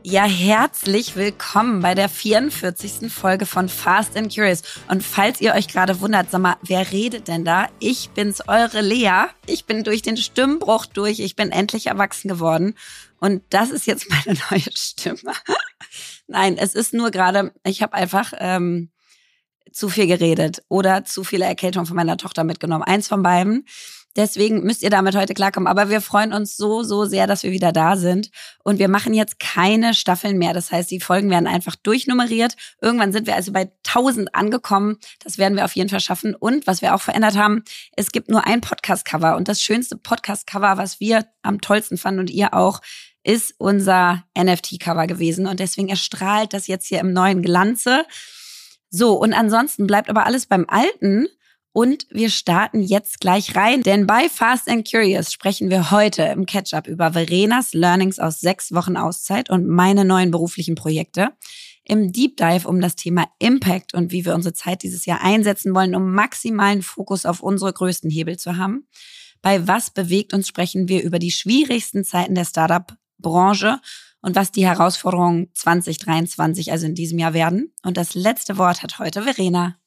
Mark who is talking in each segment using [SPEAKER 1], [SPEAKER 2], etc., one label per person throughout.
[SPEAKER 1] Ja, herzlich willkommen bei der 44. Folge von Fast and Curious. Und falls ihr euch gerade wundert, sag mal, wer redet denn da? Ich bin's, eure Lea. Ich bin durch den Stimmbruch durch. Ich bin endlich erwachsen geworden. Und das ist jetzt meine neue Stimme. Nein, es ist nur gerade, ich habe einfach zu viel geredet oder zu viele Erkältung von meiner Tochter mitgenommen. Eins von beiden. Deswegen müsst ihr damit heute klarkommen. Aber wir freuen uns so sehr, dass wir wieder da sind. Und wir machen jetzt keine Staffeln mehr. Das heißt, die Folgen werden einfach durchnummeriert. Irgendwann sind wir also bei 1000 angekommen. Das werden wir auf jeden Fall schaffen. Und was wir auch verändert haben, es gibt nur ein Podcast-Cover. Und das schönste Podcast-Cover, was wir am tollsten fanden und ihr auch, ist unser NFT-Cover gewesen. Und deswegen erstrahlt das jetzt hier im neuen Glanze. So, und ansonsten bleibt aber alles beim Alten. Und wir starten jetzt gleich rein, denn bei Fast and Curious sprechen wir heute im Catch-up über Verenas Learnings aus 6 Wochen Auszeit und meine neuen beruflichen Projekte. Im Deep Dive um das Thema Impact und wie wir unsere Zeit dieses Jahr einsetzen wollen, um maximalen Fokus auf unsere größten Hebel zu haben. Bei Was bewegt uns sprechen wir über die schwierigsten Zeiten der Startup-Branche und was die Herausforderungen 2023, also in diesem Jahr werden. Und das letzte Wort hat heute Verena.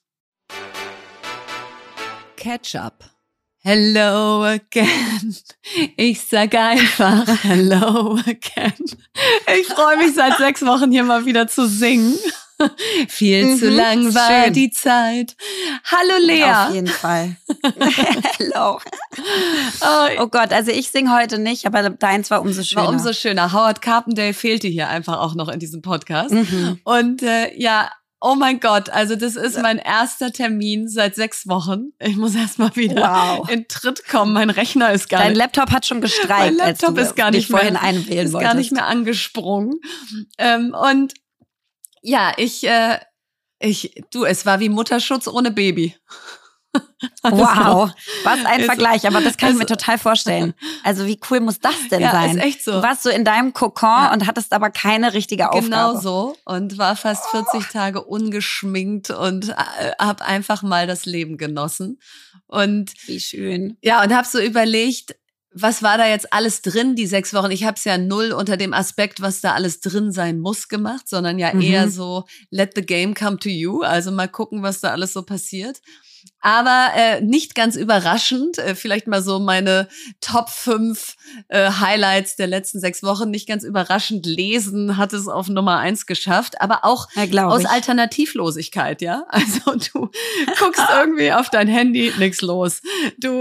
[SPEAKER 2] Catch-up. Hello again. Ich sage einfach hello again. Ich freue mich seit 6 Wochen hier mal wieder zu singen. Viel zu lang war schön. Die Zeit. Hallo Lea.
[SPEAKER 1] Auf jeden Fall. Hello. Oh Gott, also ich singe heute nicht, aber deins war umso schöner.
[SPEAKER 2] War umso schöner. Howard Carpendale fehlte hier einfach auch noch in diesem Podcast. Und ja, oh mein Gott, also das ist mein erster Termin seit 6 Wochen. Ich muss erst mal wieder in Tritt kommen. Mein Rechner ist gar nicht.
[SPEAKER 1] Dein Laptop hat schon gestreikt,
[SPEAKER 2] mein Laptop
[SPEAKER 1] als du
[SPEAKER 2] ist gar nicht
[SPEAKER 1] vorhin
[SPEAKER 2] mehr,
[SPEAKER 1] einwählen
[SPEAKER 2] ist
[SPEAKER 1] wolltest.
[SPEAKER 2] Gar nicht mehr angesprungen. Und ja, du, es war wie Mutterschutz ohne Baby.
[SPEAKER 1] Also, wow, was ein Vergleich, aber das kann ich mir total vorstellen. Also wie cool muss das denn sein?
[SPEAKER 2] Ist echt so.
[SPEAKER 1] Du warst so in deinem Kokon und hattest aber keine richtige Aufgabe.
[SPEAKER 2] Genau so und war fast 40 Tage ungeschminkt und hab einfach mal das Leben genossen. Und
[SPEAKER 1] wie schön.
[SPEAKER 2] Ja, und hab so überlegt, was war da jetzt alles drin, die 6 Wochen? Ich habe es ja null unter dem Aspekt, was da alles drin sein muss, gemacht, sondern ja eher so, let the game come to you. Also mal gucken, was da alles so passiert. Aber nicht ganz überraschend, vielleicht mal so meine Top 5 Highlights der letzten 6 Wochen, nicht ganz überraschend, Lesen hat es auf Nummer 1 geschafft, aber auch aus Alternativlosigkeit, ja. Also du guckst irgendwie auf dein Handy, nix los. Du,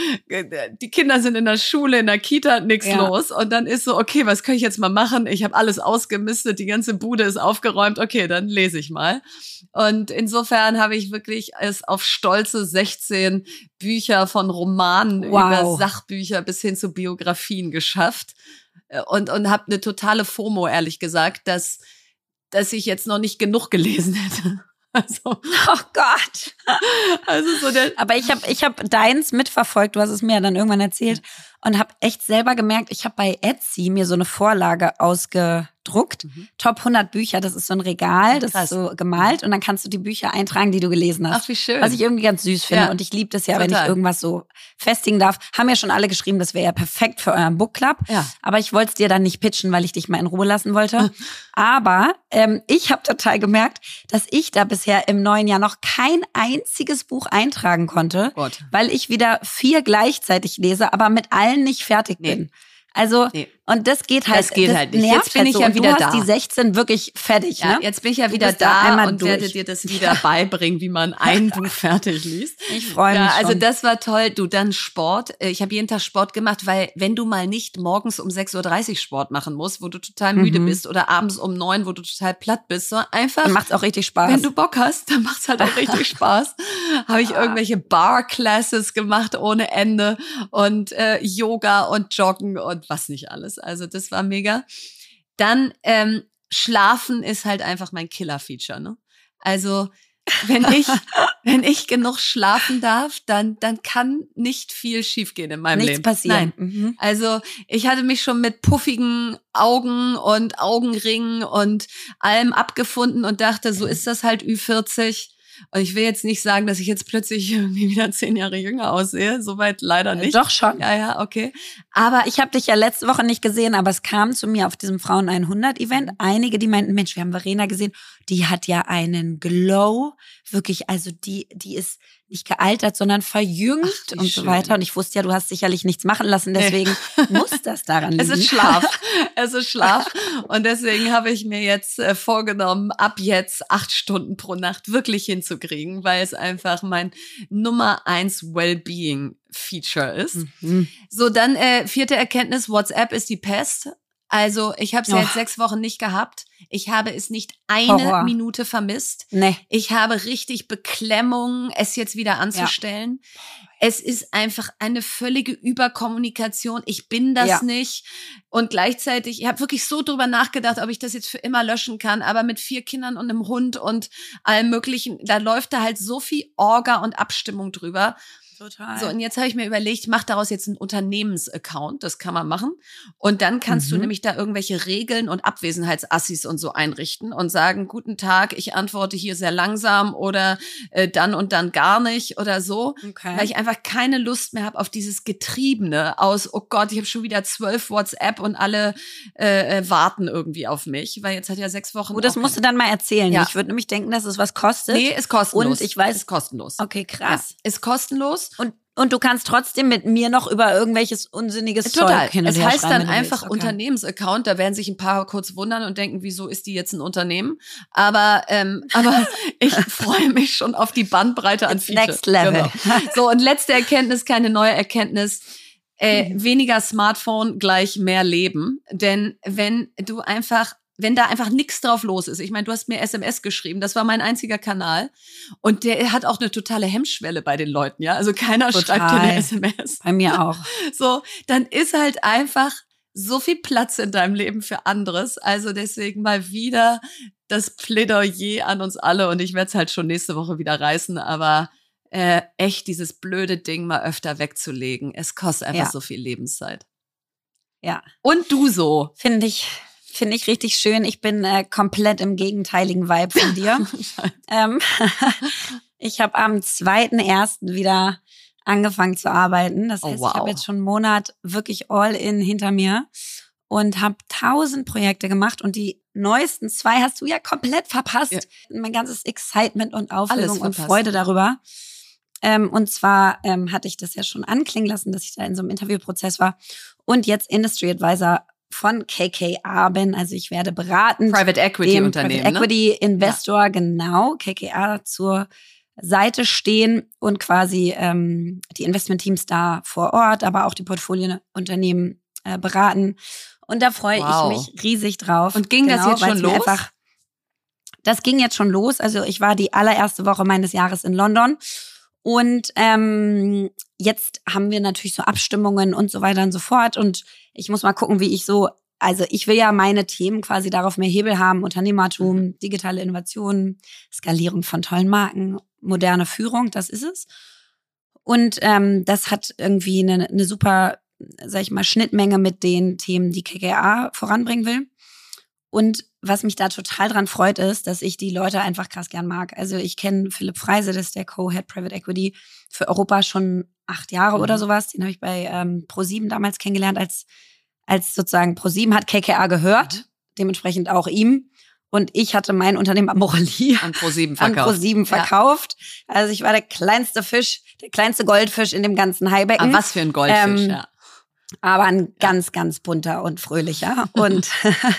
[SPEAKER 2] die Kinder sind in der Schule, in der Kita, nix los. Und dann ist so, okay, was kann ich jetzt mal machen? Ich habe alles ausgemistet, die ganze Bude ist aufgeräumt, okay, dann lese ich mal. Und insofern habe ich wirklich es auf stolze 16 Bücher von Romanen über Sachbücher bis hin zu Biografien geschafft und habe eine totale FOMO, ehrlich gesagt, dass ich jetzt noch nicht genug gelesen hätte. Also,
[SPEAKER 1] oh Gott.
[SPEAKER 2] Also so
[SPEAKER 1] aber ich hab deins mitverfolgt, du hast es mir ja dann irgendwann erzählt und habe echt selber gemerkt, ich habe bei Etsy mir so eine Vorlage ausgedruckt. Top 100 Bücher, das ist so ein Regal, das ist so gemalt und dann kannst du die Bücher eintragen, die du gelesen hast.
[SPEAKER 2] Ach, wie schön.
[SPEAKER 1] Was ich irgendwie ganz süß finde und ich liebe das ja, wenn ich irgendwas so festigen darf. Haben ja schon alle geschrieben, das wäre ja perfekt für euren Book Club. Ja. Aber ich wollte es dir dann nicht pitchen, weil ich dich mal in Ruhe lassen wollte. Aber ich habe total gemerkt, dass ich da bisher im neuen Jahr noch kein einziges Buch eintragen konnte, weil ich wieder 4 gleichzeitig lese, aber mit allen nicht fertig bin. Also, und das geht halt.
[SPEAKER 2] Das geht halt nicht. Jetzt bin ich ja wieder da.
[SPEAKER 1] Du hast die 16 wirklich fertig, ne?
[SPEAKER 2] Jetzt bin ich ja wieder da und werde dir das wieder beibringen, wie man ein Buch fertig liest.
[SPEAKER 1] Ich freue mich schon.
[SPEAKER 2] Also das war toll. Du, dann Sport. Ich habe jeden Tag Sport gemacht, weil wenn du mal nicht morgens um 6:30 Uhr Sport machen musst, wo du total müde bist oder abends um 9, wo du total platt bist, so einfach.
[SPEAKER 1] Dann macht's auch richtig Spaß.
[SPEAKER 2] Wenn du Bock hast, dann macht's halt auch richtig Spaß. Habe ich irgendwelche Bar-Classes gemacht ohne Ende und Yoga und Joggen und was nicht alles. Also das war mega. Dann Schlafen ist halt einfach mein Killer-Feature, ne? Also wenn ich genug schlafen darf, dann kann nicht viel schiefgehen in meinem Leben.
[SPEAKER 1] Nichts passieren.
[SPEAKER 2] Nein. Also ich hatte mich schon mit puffigen Augen und Augenringen und allem abgefunden und dachte, so ist das halt Ü40. Und ich will jetzt nicht sagen, dass ich jetzt plötzlich irgendwie wieder 10 Jahre jünger aussehe. Soweit leider nicht.
[SPEAKER 1] Doch schon.
[SPEAKER 2] Ja, okay.
[SPEAKER 1] Aber ich habe dich ja letzte Woche nicht gesehen, aber es kam zu mir auf diesem Frauen 100 Event einige, die meinten, Mensch, wir haben Verena gesehen, die hat ja einen Glow, wirklich, also die ist nicht gealtert, sondern verjüngt und so weiter. Und ich wusste ja, du hast sicherlich nichts machen lassen, deswegen muss das daran liegen.
[SPEAKER 2] Es ist Schlaf. Es ist Schlaf. Und deswegen habe ich mir jetzt vorgenommen, ab jetzt 8 Stunden pro Nacht wirklich hinzukriegen, weil es einfach mein Nummer 1 Wellbeing-Feature ist.
[SPEAKER 1] Mhm.
[SPEAKER 2] So, dann 4. Erkenntnis, WhatsApp ist die Pest. Also ich habe es ja jetzt 6 Wochen nicht gehabt. Ich habe es nicht eine Minute vermisst.
[SPEAKER 1] Nee.
[SPEAKER 2] Ich habe richtig Beklemmung, es jetzt wieder anzustellen. Ja. Es ist einfach eine völlige Überkommunikation. Ich bin das nicht. Und gleichzeitig, ich habe wirklich so drüber nachgedacht, ob ich das jetzt für immer löschen kann. Aber mit 4 Kindern und einem Hund und allem Möglichen, da läuft da halt so viel Orga und Abstimmung drüber.
[SPEAKER 1] Total.
[SPEAKER 2] So, und jetzt habe ich mir überlegt, mach daraus jetzt einen Unternehmensaccount, das kann man machen. Und dann kannst du nämlich da irgendwelche Regeln und Abwesenheitsassis und so einrichten und sagen, guten Tag, ich antworte hier sehr langsam oder dann und dann gar nicht oder so.
[SPEAKER 1] Okay.
[SPEAKER 2] Weil ich einfach keine Lust mehr habe auf dieses Getriebene aus, oh Gott, ich habe schon wieder 12 WhatsApp und alle warten irgendwie auf mich, weil jetzt hat ja 6 Wochen.
[SPEAKER 1] Oh, das musst du dann mal erzählen.
[SPEAKER 2] Ja.
[SPEAKER 1] Ich würde nämlich denken, dass es was kostet.
[SPEAKER 2] Nee, ist kostenlos.
[SPEAKER 1] Und ich weiß.
[SPEAKER 2] Ist kostenlos.
[SPEAKER 1] Okay, krass.
[SPEAKER 2] Ja, ist kostenlos.
[SPEAKER 1] Und du kannst trotzdem mit mir noch über irgendwelches unsinniges
[SPEAKER 2] Total.
[SPEAKER 1] Zeug hin und
[SPEAKER 2] es
[SPEAKER 1] her
[SPEAKER 2] heißt
[SPEAKER 1] schreiben,
[SPEAKER 2] dann
[SPEAKER 1] wenn du
[SPEAKER 2] einfach
[SPEAKER 1] willst. Okay.
[SPEAKER 2] Unternehmensaccount. Da werden sich ein paar kurz wundern und denken, wieso ist die jetzt ein Unternehmen? Aber ich freue mich schon auf die Bandbreite an Features.
[SPEAKER 1] Next Level.
[SPEAKER 2] Genau. So, und letzte Erkenntnis, keine neue Erkenntnis. Weniger Smartphone gleich mehr Leben. Denn wenn da einfach nichts drauf los ist. Ich meine, du hast mir SMS geschrieben, das war mein einziger Kanal. Und der hat auch eine totale Hemmschwelle bei den Leuten, ja. Also keiner schreibt dir eine SMS.
[SPEAKER 1] Bei mir auch.
[SPEAKER 2] So, dann ist halt einfach so viel Platz in deinem Leben für anderes. Also deswegen mal wieder das Plädoyer an uns alle. Und ich werde es halt schon nächste Woche wieder reißen, aber echt dieses blöde Ding mal öfter wegzulegen. Es kostet einfach so viel Lebenszeit.
[SPEAKER 1] Ja.
[SPEAKER 2] Und du so.
[SPEAKER 1] Finde ich richtig schön. Ich bin komplett im gegenteiligen Vibe von dir. Ich habe am 2.1. wieder angefangen zu arbeiten. Das heißt, ich habe jetzt schon einen Monat wirklich all in hinter mir und habe 1000 Projekte gemacht. Und die neuesten 2 hast du ja komplett verpasst. Ja. Mein ganzes Excitement und Aufregung und Freude darüber. Und zwar hatte ich das ja schon anklingen lassen, dass ich da in so einem Interviewprozess war. Und jetzt Industry Advisor von KKR bin, also ich werde beratend
[SPEAKER 2] Private Equity Unternehmen,
[SPEAKER 1] Private Equity Investor, genau, KKR zur Seite stehen und quasi die Investmentteams da vor Ort, aber auch die Portfoliounternehmen beraten. Und da freue ich mich riesig drauf.
[SPEAKER 2] Und ging das jetzt schon los?
[SPEAKER 1] Das ging jetzt schon los. Also ich war die allererste Woche meines Jahres in London. Und jetzt haben wir natürlich so Abstimmungen und so weiter und so fort. Und ich muss mal gucken, wie ich ich will ja meine Themen quasi darauf mehr Hebel haben. Unternehmertum, digitale Innovation, Skalierung von tollen Marken, moderne Führung, das ist es. Und das hat irgendwie eine super, sag ich mal, Schnittmenge mit den Themen, die KKR voranbringen will. Und was mich da total dran freut, ist, dass ich die Leute einfach krass gern mag. Also ich kenne Philipp Freise, das ist der Co-Head Private Equity für Europa schon 8 Jahre oder sowas. Den habe ich bei ProSieben damals kennengelernt, als sozusagen ProSieben hat KKR gehört, dementsprechend auch ihm. Und ich hatte mein Unternehmen Amorelie
[SPEAKER 2] an ProSieben
[SPEAKER 1] verkauft. Ja. Also ich war der kleinste Fisch, der kleinste Goldfisch in dem ganzen Haibecken.
[SPEAKER 2] Aber was für ein Goldfisch, ja.
[SPEAKER 1] Aber ein ganz, ganz bunter und fröhlicher. Und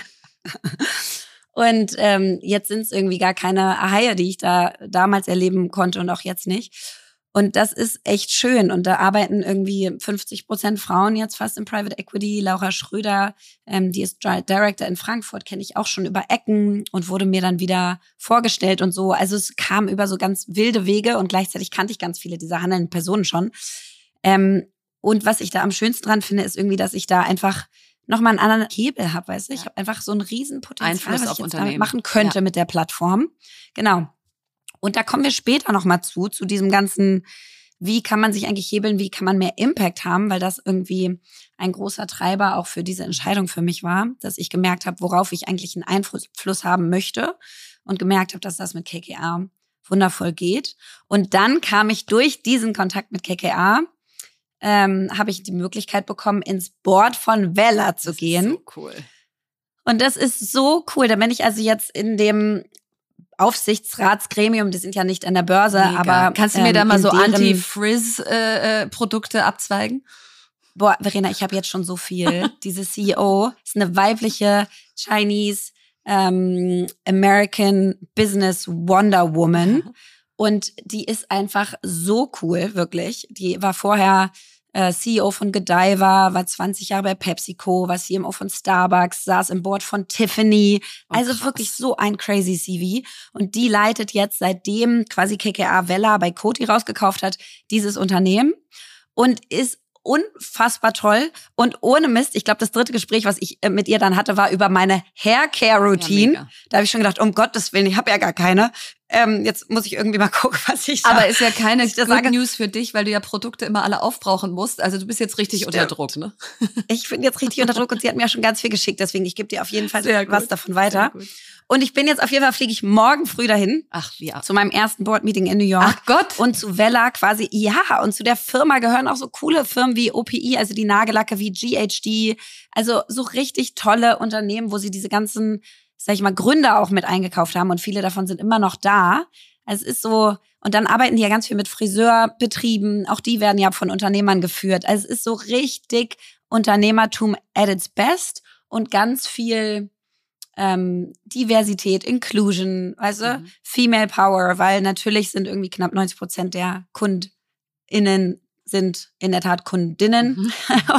[SPEAKER 1] Und jetzt sind es irgendwie gar keine Haie, die ich da damals erleben konnte und auch jetzt nicht. Und das ist echt schön. Und da arbeiten irgendwie 50% Frauen jetzt fast im Private Equity. Laura Schröder, die ist Director in Frankfurt, kenne ich auch schon über Ecken und wurde mir dann wieder vorgestellt und so. Also es kam über so ganz wilde Wege und gleichzeitig kannte ich ganz viele dieser handelnden Personen schon. Und was ich da am schönsten dran finde, ist irgendwie, dass ich da einfach nochmal einen anderen Hebel habe, weißt du? Ich habe einfach so ein Riesenpotenzial, was ich jetzt damit machen könnte mit der Plattform. Genau. Und da kommen wir später nochmal zu diesem ganzen, wie kann man sich eigentlich hebeln, wie kann man mehr Impact haben, weil das irgendwie ein großer Treiber auch für diese Entscheidung für mich war, dass ich gemerkt habe, worauf ich eigentlich einen Einfluss haben möchte und gemerkt habe, dass das mit KKR wundervoll geht. Und dann kam ich durch diesen Kontakt mit KKA, habe ich die Möglichkeit bekommen, ins Board von Wella zu gehen.
[SPEAKER 2] So cool.
[SPEAKER 1] Und das ist so cool. Da bin ich also jetzt in dem Aufsichtsratsgremium, die sind ja nicht an der Börse,
[SPEAKER 2] Mega.
[SPEAKER 1] aber
[SPEAKER 2] kannst du mir da mal so
[SPEAKER 1] deren
[SPEAKER 2] Anti-Frizz-Produkte abzweigen?
[SPEAKER 1] Boah, Verena, ich habe jetzt schon so viel. Diese CEO ist eine weibliche Chinese American Business Wonder Woman und die ist einfach so cool, wirklich. Die war vorher CEO von Godiva, war 20 Jahre bei PepsiCo, war CMO von Starbucks, saß im Board von Tiffany. Also wirklich so ein crazy CV. Und die leitet jetzt, seitdem quasi KKA Wella bei Coty rausgekauft hat, dieses Unternehmen und ist unfassbar toll. Und ohne Mist, ich glaube, das dritte Gespräch, was ich mit ihr dann hatte, war über meine Haircare-Routine.
[SPEAKER 2] Ja,
[SPEAKER 1] da habe ich schon gedacht, um Gottes Willen, ich habe ja gar keine. Jetzt muss ich irgendwie mal gucken, was ich
[SPEAKER 2] Aber ist ja keine
[SPEAKER 1] Good
[SPEAKER 2] sage. News für dich, weil du ja Produkte immer alle aufbrauchen musst. Also du bist jetzt richtig unter Druck, ne?
[SPEAKER 1] Ich bin jetzt richtig unter Druck und sie hat mir ja schon ganz viel geschickt. Deswegen, ich gebe dir auf jeden Fall was davon weiter. Und ich bin jetzt auf jeden Fall, fliege ich morgen früh dahin.
[SPEAKER 2] Ach, ja.
[SPEAKER 1] Zu meinem ersten Board-Meeting in New York.
[SPEAKER 2] Ach Gott.
[SPEAKER 1] Und zu Wella quasi, ja. Und zu der Firma gehören auch so coole Firmen wie OPI, also die Nagellacke wie GHD. Also so richtig tolle Unternehmen, wo sie diese ganzen, sag ich mal, Gründer auch mit eingekauft haben. Und viele davon sind immer noch da. Also es ist so, und dann arbeiten die ja ganz viel mit Friseurbetrieben. Auch die werden ja von Unternehmern geführt. Also es ist so richtig Unternehmertum at its best und ganz viel Diversität, Inclusion, also Female Power, weil natürlich sind irgendwie knapp 90% der KundInnen sind in der Tat Kundinnen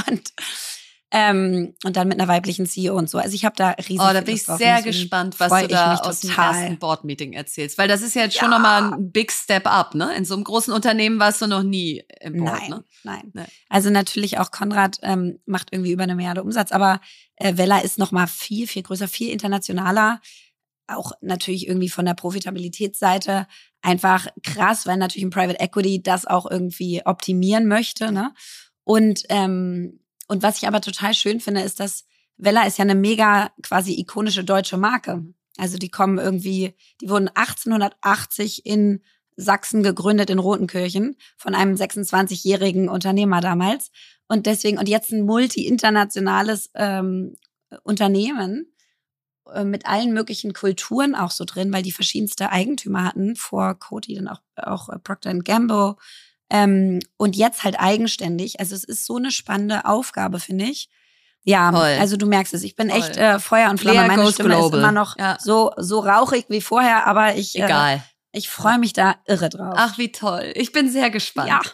[SPEAKER 1] und dann mit einer weiblichen CEO und so. Also ich habe da riesig
[SPEAKER 2] da bin ich sehr gespannt, was du da aus dem ersten Board-Meeting erzählst. Weil das ist ja jetzt schon nochmal ein Big Step up, ne? In so einem großen Unternehmen warst du noch nie im Board, ne?
[SPEAKER 1] Nein. Also natürlich auch Konrad macht irgendwie über 1 Milliarde Umsatz, aber Wella ist nochmal viel, viel größer, viel internationaler. Auch natürlich irgendwie von der Profitabilitätsseite einfach krass, weil natürlich ein Private Equity das auch irgendwie optimieren möchte, ne? Und was ich aber total schön finde, ist, dass Wella ist ja eine mega quasi ikonische deutsche Marke. Also die wurden 1880 in Sachsen gegründet, in Rotenkirchen, von einem 26-jährigen Unternehmer damals. Und jetzt ein multi-internationales Unternehmen mit allen möglichen Kulturen auch so drin, weil die verschiedenste Eigentümer hatten, vor Coty dann auch Procter & Gamble. Und jetzt halt eigenständig. Also es ist so eine spannende Aufgabe, finde ich. Ja, toll. Also du merkst es. Ich bin echt Feuer und Flamme. Meine Stimme global. Ist immer noch so rauchig wie vorher, aber ich freue mich da irre drauf.
[SPEAKER 2] Ach, wie toll. Ich bin sehr gespannt.
[SPEAKER 1] Ja.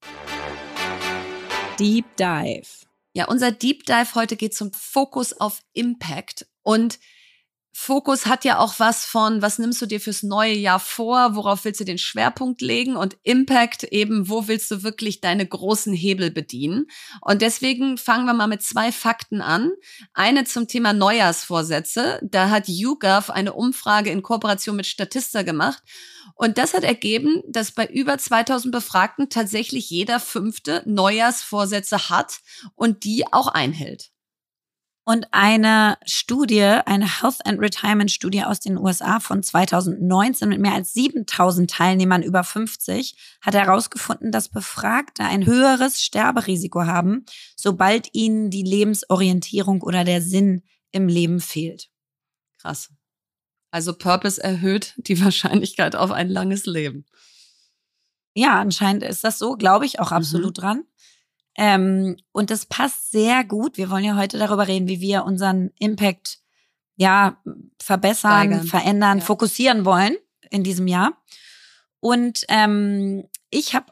[SPEAKER 1] Deep Dive.
[SPEAKER 2] Ja, unser Deep Dive heute geht zum Fokus auf Impact. Und Fokus hat ja auch was von, was nimmst du dir fürs neue Jahr vor, worauf willst du den Schwerpunkt legen und Impact eben, wo willst du wirklich deine großen Hebel bedienen. Und deswegen fangen wir mal mit 2 Fakten an. Eine zum Thema Neujahrsvorsätze. Da hat YouGov eine Umfrage in Kooperation mit Statista gemacht. Und das hat ergeben, dass bei über 2000 Befragten tatsächlich jeder 5. Neujahrsvorsätze hat und die auch einhält.
[SPEAKER 1] Und eine Health and Retirement Studie aus den USA von 2019 mit mehr als 7000 Teilnehmern über 50 hat herausgefunden, dass Befragte ein höheres Sterberisiko haben, sobald ihnen die Lebensorientierung oder der Sinn im Leben fehlt.
[SPEAKER 2] Krass. Also Purpose erhöht die Wahrscheinlichkeit auf ein langes Leben.
[SPEAKER 1] Ja, anscheinend ist das so, glaube ich auch absolut dran. Und das passt sehr gut. Wir wollen ja heute darüber reden, wie wir unseren Impact verbessern, verändern, fokussieren wollen in diesem Jahr. Und ich habe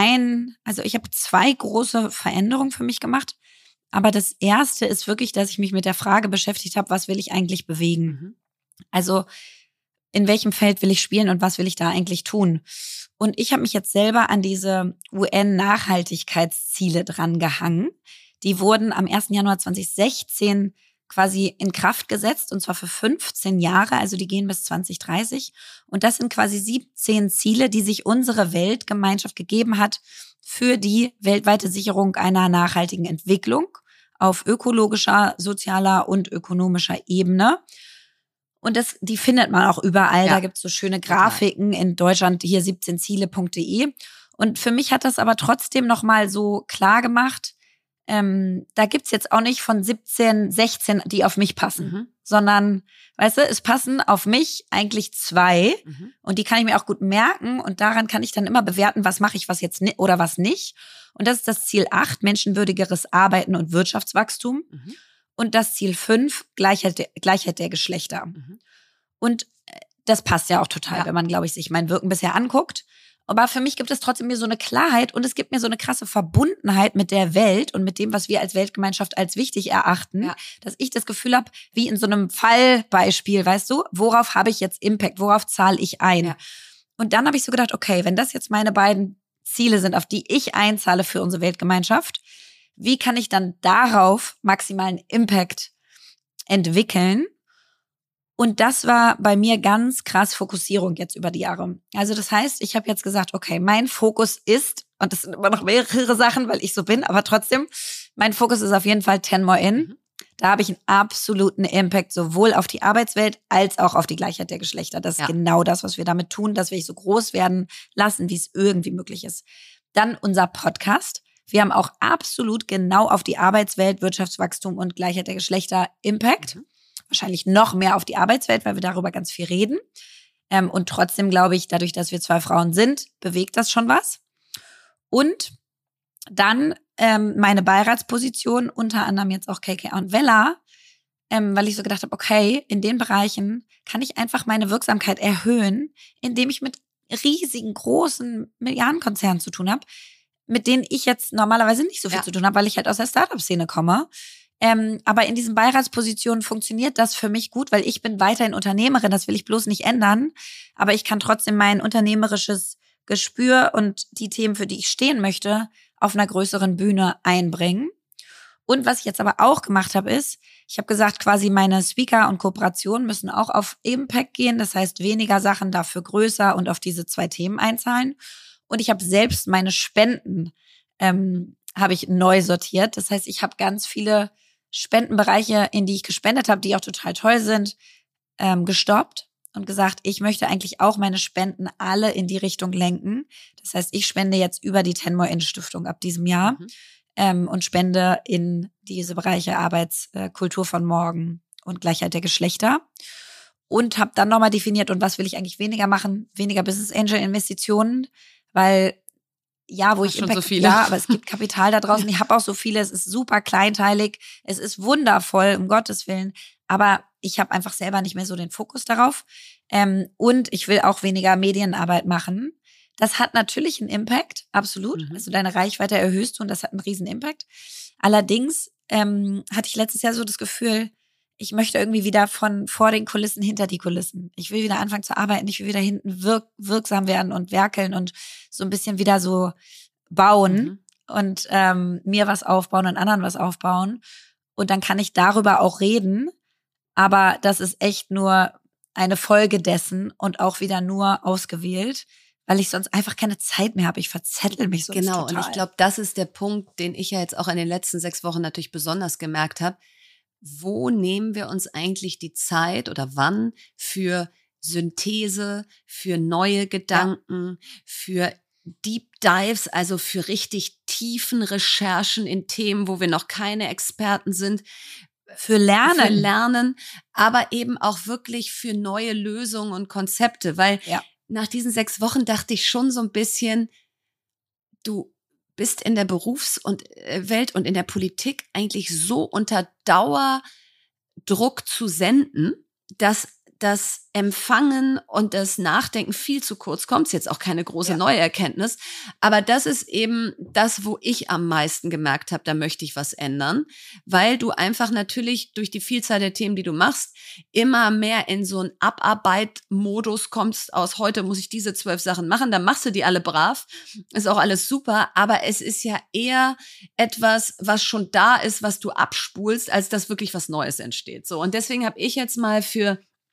[SPEAKER 1] 2 große Veränderungen für mich gemacht. Aber das erste ist wirklich, dass ich mich mit der Frage beschäftigt habe, was will ich eigentlich bewegen? Also in welchem Feld will ich spielen und was will ich da eigentlich tun? Und ich habe mich jetzt selber an diese UN-Nachhaltigkeitsziele dran gehangen. Die wurden am 1. Januar 2016 quasi in Kraft gesetzt, und zwar für 15 Jahre, also die gehen bis 2030. Und das sind quasi 17 Ziele, die sich unsere Weltgemeinschaft gegeben hat für die weltweite Sicherung einer nachhaltigen Entwicklung auf ökologischer, sozialer und ökonomischer Ebene. Und die findet man auch überall.
[SPEAKER 2] Ja.
[SPEAKER 1] Da gibt's so schöne Grafiken in Deutschland, hier 17ziele.de. Und für mich hat das aber trotzdem nochmal so klar gemacht, da gibt's jetzt auch nicht von 17, 16, die auf mich passen, sondern, weißt du, es passen auf mich eigentlich 2 und die kann ich mir auch gut merken und daran kann ich dann immer bewerten, was mache ich, was jetzt oder was nicht. Und das ist das Ziel 8, menschenwürdigeres Arbeiten und Wirtschaftswachstum. Und das Ziel 5, Gleichheit der Geschlechter. Und das passt ja auch total, wenn man, glaube ich, sich mein Wirken bisher anguckt. Aber für mich gibt es trotzdem mir so eine Klarheit und es gibt mir so eine krasse Verbundenheit mit der Welt und mit dem, was wir als Weltgemeinschaft als wichtig erachten, dass ich das Gefühl habe, wie in so einem Fallbeispiel, weißt du, worauf habe ich jetzt Impact, worauf zahle ich ein? Ja. Und dann habe ich so gedacht, okay, wenn das jetzt meine beiden Ziele sind, auf die ich einzahle für unsere Weltgemeinschaft, wie kann ich dann darauf maximalen Impact entwickeln? Und das war bei mir ganz krass Fokussierung jetzt über die Jahre. Also das heißt, ich habe jetzt gesagt, okay, mein Fokus ist, und das sind immer noch mehrere Sachen, weil ich so bin, aber trotzdem, mein Fokus ist auf jeden Fall 10 More In. Da habe ich einen absoluten Impact sowohl auf die Arbeitswelt als auch auf die Gleichheit der Geschlechter. Das ist genau das, was wir damit tun, dass wir so groß werden lassen, wie es irgendwie möglich ist. Dann unser Podcast. Wir haben auch absolut genau auf die Arbeitswelt, Wirtschaftswachstum und Gleichheit der Geschlechter Impact. Wahrscheinlich noch mehr auf die Arbeitswelt, weil wir darüber ganz viel reden. Und trotzdem glaube ich, dadurch, dass wir 2 Frauen sind, bewegt das schon was. Und dann meine Beiratsposition, unter anderem jetzt auch KKA und Wella, weil ich so gedacht habe, okay, in den Bereichen kann ich einfach meine Wirksamkeit erhöhen, indem ich mit riesigen, großen Milliardenkonzernen zu tun habe, mit denen ich jetzt normalerweise nicht so viel zu tun habe, weil ich halt aus der Startup-Szene komme. Aber in diesen Beiratspositionen funktioniert das für mich gut, weil ich bin weiterhin Unternehmerin, das will ich bloß nicht ändern. Aber ich kann trotzdem mein unternehmerisches Gespür und die Themen, für die ich stehen möchte, auf einer größeren Bühne einbringen. Und was ich jetzt aber auch gemacht habe, ist, ich habe gesagt, quasi meine Speaker und Kooperationen müssen auch auf Impact gehen. Das heißt, weniger Sachen, dafür größer und auf diese 2 Themen einzahlen. Und ich habe selbst meine Spenden habe ich neu sortiert. Das heißt, ich habe ganz viele Spendenbereiche, in die ich gespendet habe, die auch total toll sind, gestoppt und gesagt, ich möchte eigentlich auch meine Spenden alle in die Richtung lenken. Das heißt, ich spende jetzt über die 10 More In Stiftung ab diesem Jahr und spende in diese Bereiche Arbeitskultur von morgen und Gleichheit der Geschlechter. Und habe dann nochmal definiert, und was will ich eigentlich weniger machen? Weniger Business Angel Investitionen, weil wo ich
[SPEAKER 2] Impact,
[SPEAKER 1] so viele. Ja, aber es gibt Kapital da draußen. Ich habe auch so viele. Es ist super kleinteilig. Es ist wundervoll, um Gottes Willen. Aber ich habe einfach selber nicht mehr so den Fokus darauf. Und ich will auch weniger Medienarbeit machen. Das hat natürlich einen Impact, absolut. Also deine Reichweite erhöhst du und das hat einen riesen Impact. Allerdings hatte ich letztes Jahr so das Gefühl, ich möchte irgendwie wieder von vor den Kulissen hinter die Kulissen. Ich will wieder anfangen zu arbeiten. Ich will wieder hinten wirksam werden und werkeln und so ein bisschen wieder so bauen und mir was aufbauen und anderen was aufbauen. Und dann kann ich darüber auch reden. Aber das ist echt nur eine Folge dessen und auch wieder nur ausgewählt, weil ich sonst einfach keine Zeit mehr habe. Ich verzettel mich sonst total.
[SPEAKER 2] Und ich glaube, das ist der Punkt, den ich ja jetzt auch in den letzten 6 Wochen natürlich besonders gemerkt habe. Wo nehmen wir uns eigentlich die Zeit oder wann für Synthese, für neue Gedanken, für Deep Dives, also für richtig tiefen Recherchen in Themen, wo wir noch keine Experten sind,
[SPEAKER 1] für Lernen.
[SPEAKER 2] Für Lernen, aber eben auch wirklich für neue Lösungen und Konzepte, weil nach diesen 6 Wochen dachte ich schon so ein bisschen, du bist in der Berufswelt und in der Politik eigentlich so unter Dauerdruck zu senden, dass das Empfangen und das Nachdenken viel zu kurz kommt. Ist jetzt auch keine große neue Erkenntnis, aber das ist eben das, wo ich am meisten gemerkt habe, da möchte ich was ändern, weil du einfach natürlich durch die Vielzahl der Themen, die du machst, immer mehr in so einen Abarbeitmodus kommst, aus heute muss ich diese 12 Sachen machen, dann machst du die alle brav, ist auch alles super, aber es ist ja eher etwas, was schon da ist, was du abspulst, als dass wirklich was Neues entsteht. So, und deswegen habe ich jetzt mal für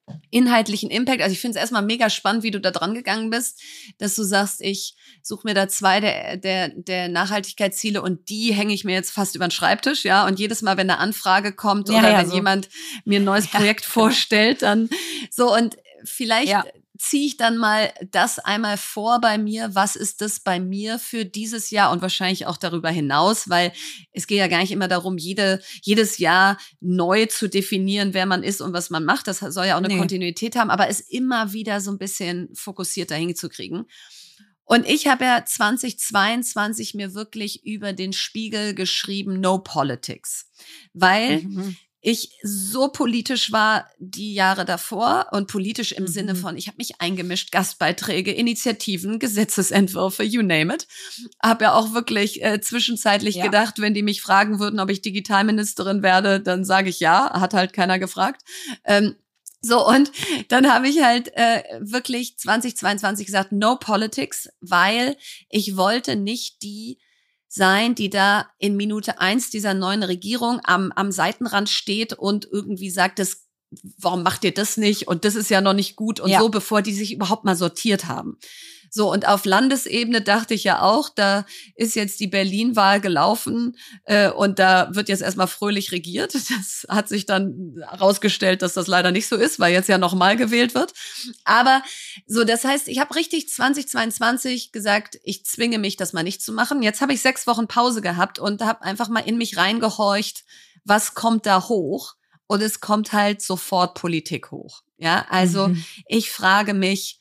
[SPEAKER 2] inhaltlichen Impact. Also ich finde es erstmal mega spannend, wie du da dran gegangen bist, dass du sagst, ich suche mir da 2 der Nachhaltigkeitsziele und die hänge ich mir jetzt fast über den Schreibtisch, ja. Und jedes Mal, wenn eine Anfrage kommt oder wenn jemand mir ein neues Projekt vorstellt, dann so und vielleicht ziehe ich dann mal das einmal vor bei mir. Was ist das bei mir für dieses Jahr und wahrscheinlich auch darüber hinaus, weil es geht ja gar nicht immer darum, jedes Jahr neu zu definieren, wer man ist und was man macht. Das soll ja auch eine Kontinuität haben, aber es immer wieder so ein bisschen fokussierter hinzukriegen. Und ich habe ja 2022 mir wirklich über den Spiegel geschrieben, No Politics, weil ich so politisch war die Jahre davor und politisch im Sinne von, ich habe mich eingemischt, Gastbeiträge, Initiativen, Gesetzesentwürfe, you name it. Habe ja auch wirklich zwischenzeitlich gedacht, wenn die mich fragen würden, ob ich Digitalministerin werde, dann sage ich ja, hat halt keiner gefragt. So, und dann habe ich halt wirklich 2022 gesagt, no politics, weil ich wollte nicht die sein, die da in Minute 1 dieser neuen Regierung am Seitenrand steht und irgendwie sagt, warum macht ihr das nicht? Und das ist ja noch nicht gut und so, bevor die sich überhaupt mal sortiert haben. So, und auf Landesebene dachte ich ja auch, da ist jetzt die Berlin-Wahl gelaufen und da wird jetzt erstmal fröhlich regiert. Das hat sich dann herausgestellt, dass das leider nicht so ist, weil jetzt ja nochmal gewählt wird. Aber so, das heißt, ich habe richtig 2022 gesagt, ich zwinge mich, das mal nicht zu machen. Jetzt habe ich 6 Wochen Pause gehabt und habe einfach mal in mich reingehorcht, was kommt da hoch? Und es kommt halt sofort Politik hoch. Ja, also ich frage mich,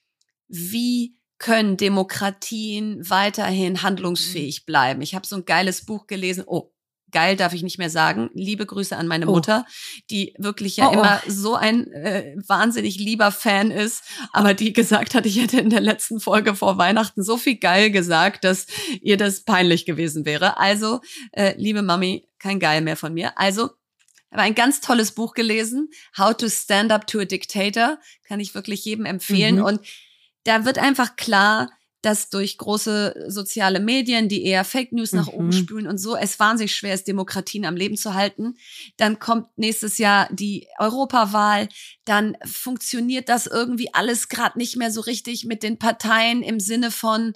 [SPEAKER 2] wie können Demokratien weiterhin handlungsfähig bleiben? Ich habe so ein geiles Buch gelesen. Oh, geil darf ich nicht mehr sagen. Liebe Grüße an meine Mutter, die wirklich ja immer so ein wahnsinnig lieber Fan ist, aber die gesagt hat, ich hätte in der letzten Folge vor Weihnachten so viel geil gesagt, dass ihr das peinlich gewesen wäre. Also, liebe Mami, kein Geil mehr von mir. Also, ich habe ein ganz tolles Buch gelesen, How to Stand Up to a Dictator, kann ich wirklich jedem empfehlen. Und da wird einfach klar, dass durch große soziale Medien, die eher Fake News nach oben spülen und so, es wahnsinnig schwer ist, Demokratien am Leben zu halten. Dann kommt nächstes Jahr die Europawahl, dann funktioniert das irgendwie alles gerade nicht mehr so richtig mit den Parteien im Sinne von,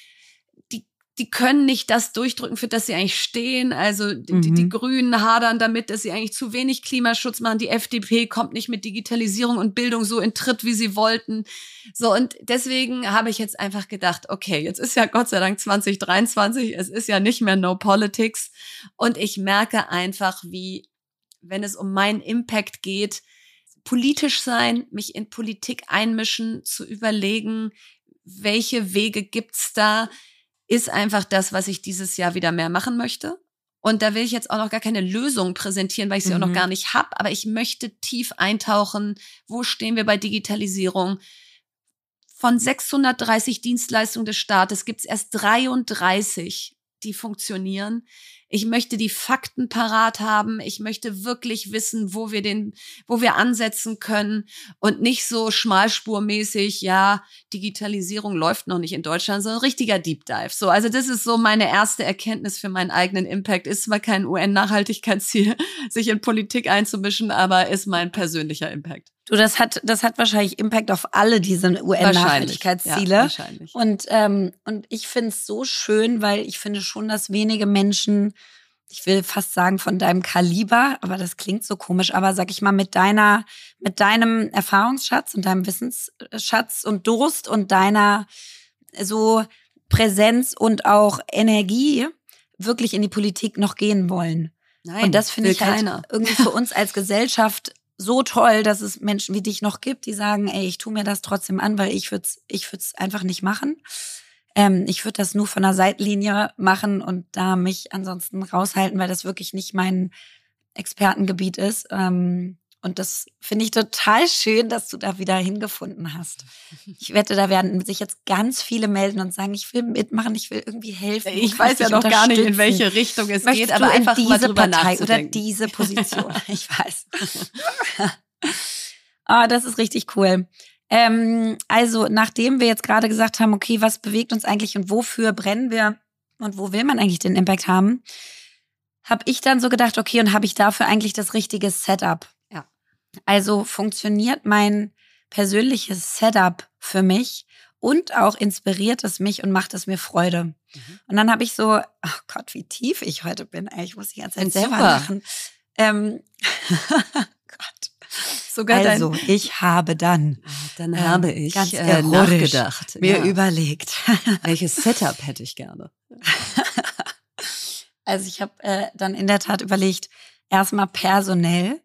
[SPEAKER 2] die können nicht das durchdrücken, für das sie eigentlich stehen. Also die Grünen hadern damit, dass sie eigentlich zu wenig Klimaschutz machen. Die FDP kommt nicht mit Digitalisierung und Bildung so in Tritt, wie sie wollten. So, und deswegen habe ich jetzt einfach gedacht, okay, jetzt ist ja Gott sei Dank 2023, es ist ja nicht mehr No Politics. Und ich merke einfach, wie, wenn es um meinen Impact geht, politisch sein, mich in Politik einmischen, zu überlegen, welche Wege gibt's da, ist einfach das, was ich dieses Jahr wieder mehr machen möchte. Und da will ich jetzt auch noch gar keine Lösung präsentieren, weil ich sie auch noch gar nicht habe. Aber ich möchte tief eintauchen. Wo stehen wir bei Digitalisierung? Von 630 Dienstleistungen des Staates gibt es erst 33, die funktionieren. Ich möchte die Fakten parat haben. Ich möchte wirklich wissen, wo wir ansetzen können und nicht so schmalspurmäßig, ja, Digitalisierung läuft noch nicht in Deutschland, sondern ein richtiger Deep Dive. So, also das ist so meine erste Erkenntnis für meinen eigenen Impact. Ist zwar kein UN-Nachhaltigkeitsziel, sich in Politik einzumischen, aber ist mein persönlicher Impact.
[SPEAKER 1] Du, das hat wahrscheinlich Impact auf alle diese UN-Nachhaltigkeitsziele.
[SPEAKER 2] Ja, wahrscheinlich.
[SPEAKER 1] Und ich finde es so schön, weil ich finde schon, dass wenige Menschen, ich will fast sagen von deinem Kaliber, aber das klingt so komisch, aber sag ich mal mit deinem Erfahrungsschatz und deinem Wissensschatz und Durst und deiner so Präsenz und auch Energie wirklich in die Politik noch gehen wollen.
[SPEAKER 2] Nein,
[SPEAKER 1] und das finde ich halt
[SPEAKER 2] keiner.
[SPEAKER 1] irgendwie für uns als Gesellschaft so toll, dass es Menschen wie dich noch gibt, die sagen, ey, ich tue mir das trotzdem an, weil ich würd's einfach nicht machen. Ich würde das nur von der Seitenlinie machen und da mich ansonsten raushalten, weil das wirklich nicht mein Expertengebiet ist. Und das finde ich total schön, dass du da wieder hingefunden hast. Ich wette, da werden sich jetzt ganz viele melden und sagen, ich will mitmachen, ich will irgendwie helfen.
[SPEAKER 2] Ich weiß ja noch gar nicht, in welche Richtung es geht, aber einfach mal drüber nachzudenken.
[SPEAKER 1] Oder diese Position. Ich weiß. Das ist richtig cool. Also, nachdem wir jetzt gerade gesagt haben, okay, was bewegt uns eigentlich und wofür brennen wir und wo will man eigentlich den Impact haben, habe ich dann so gedacht, okay, und habe ich dafür eigentlich das richtige Setup?
[SPEAKER 2] Ja.
[SPEAKER 1] Also funktioniert mein persönliches Setup für mich und auch inspiriert es mich und macht es mir Freude. Und dann habe ich so, oh Gott, wie tief ich heute bin. Ey, ich muss die ganze Zeit selber lachen. Gott.
[SPEAKER 2] Sogar
[SPEAKER 1] also, ich habe dann
[SPEAKER 2] habe ich
[SPEAKER 1] ganz
[SPEAKER 2] nachgedacht.
[SPEAKER 1] Mir überlegt.
[SPEAKER 2] Welches Setup hätte ich gerne?
[SPEAKER 1] Also ich habe dann in der Tat überlegt, erstmal personell,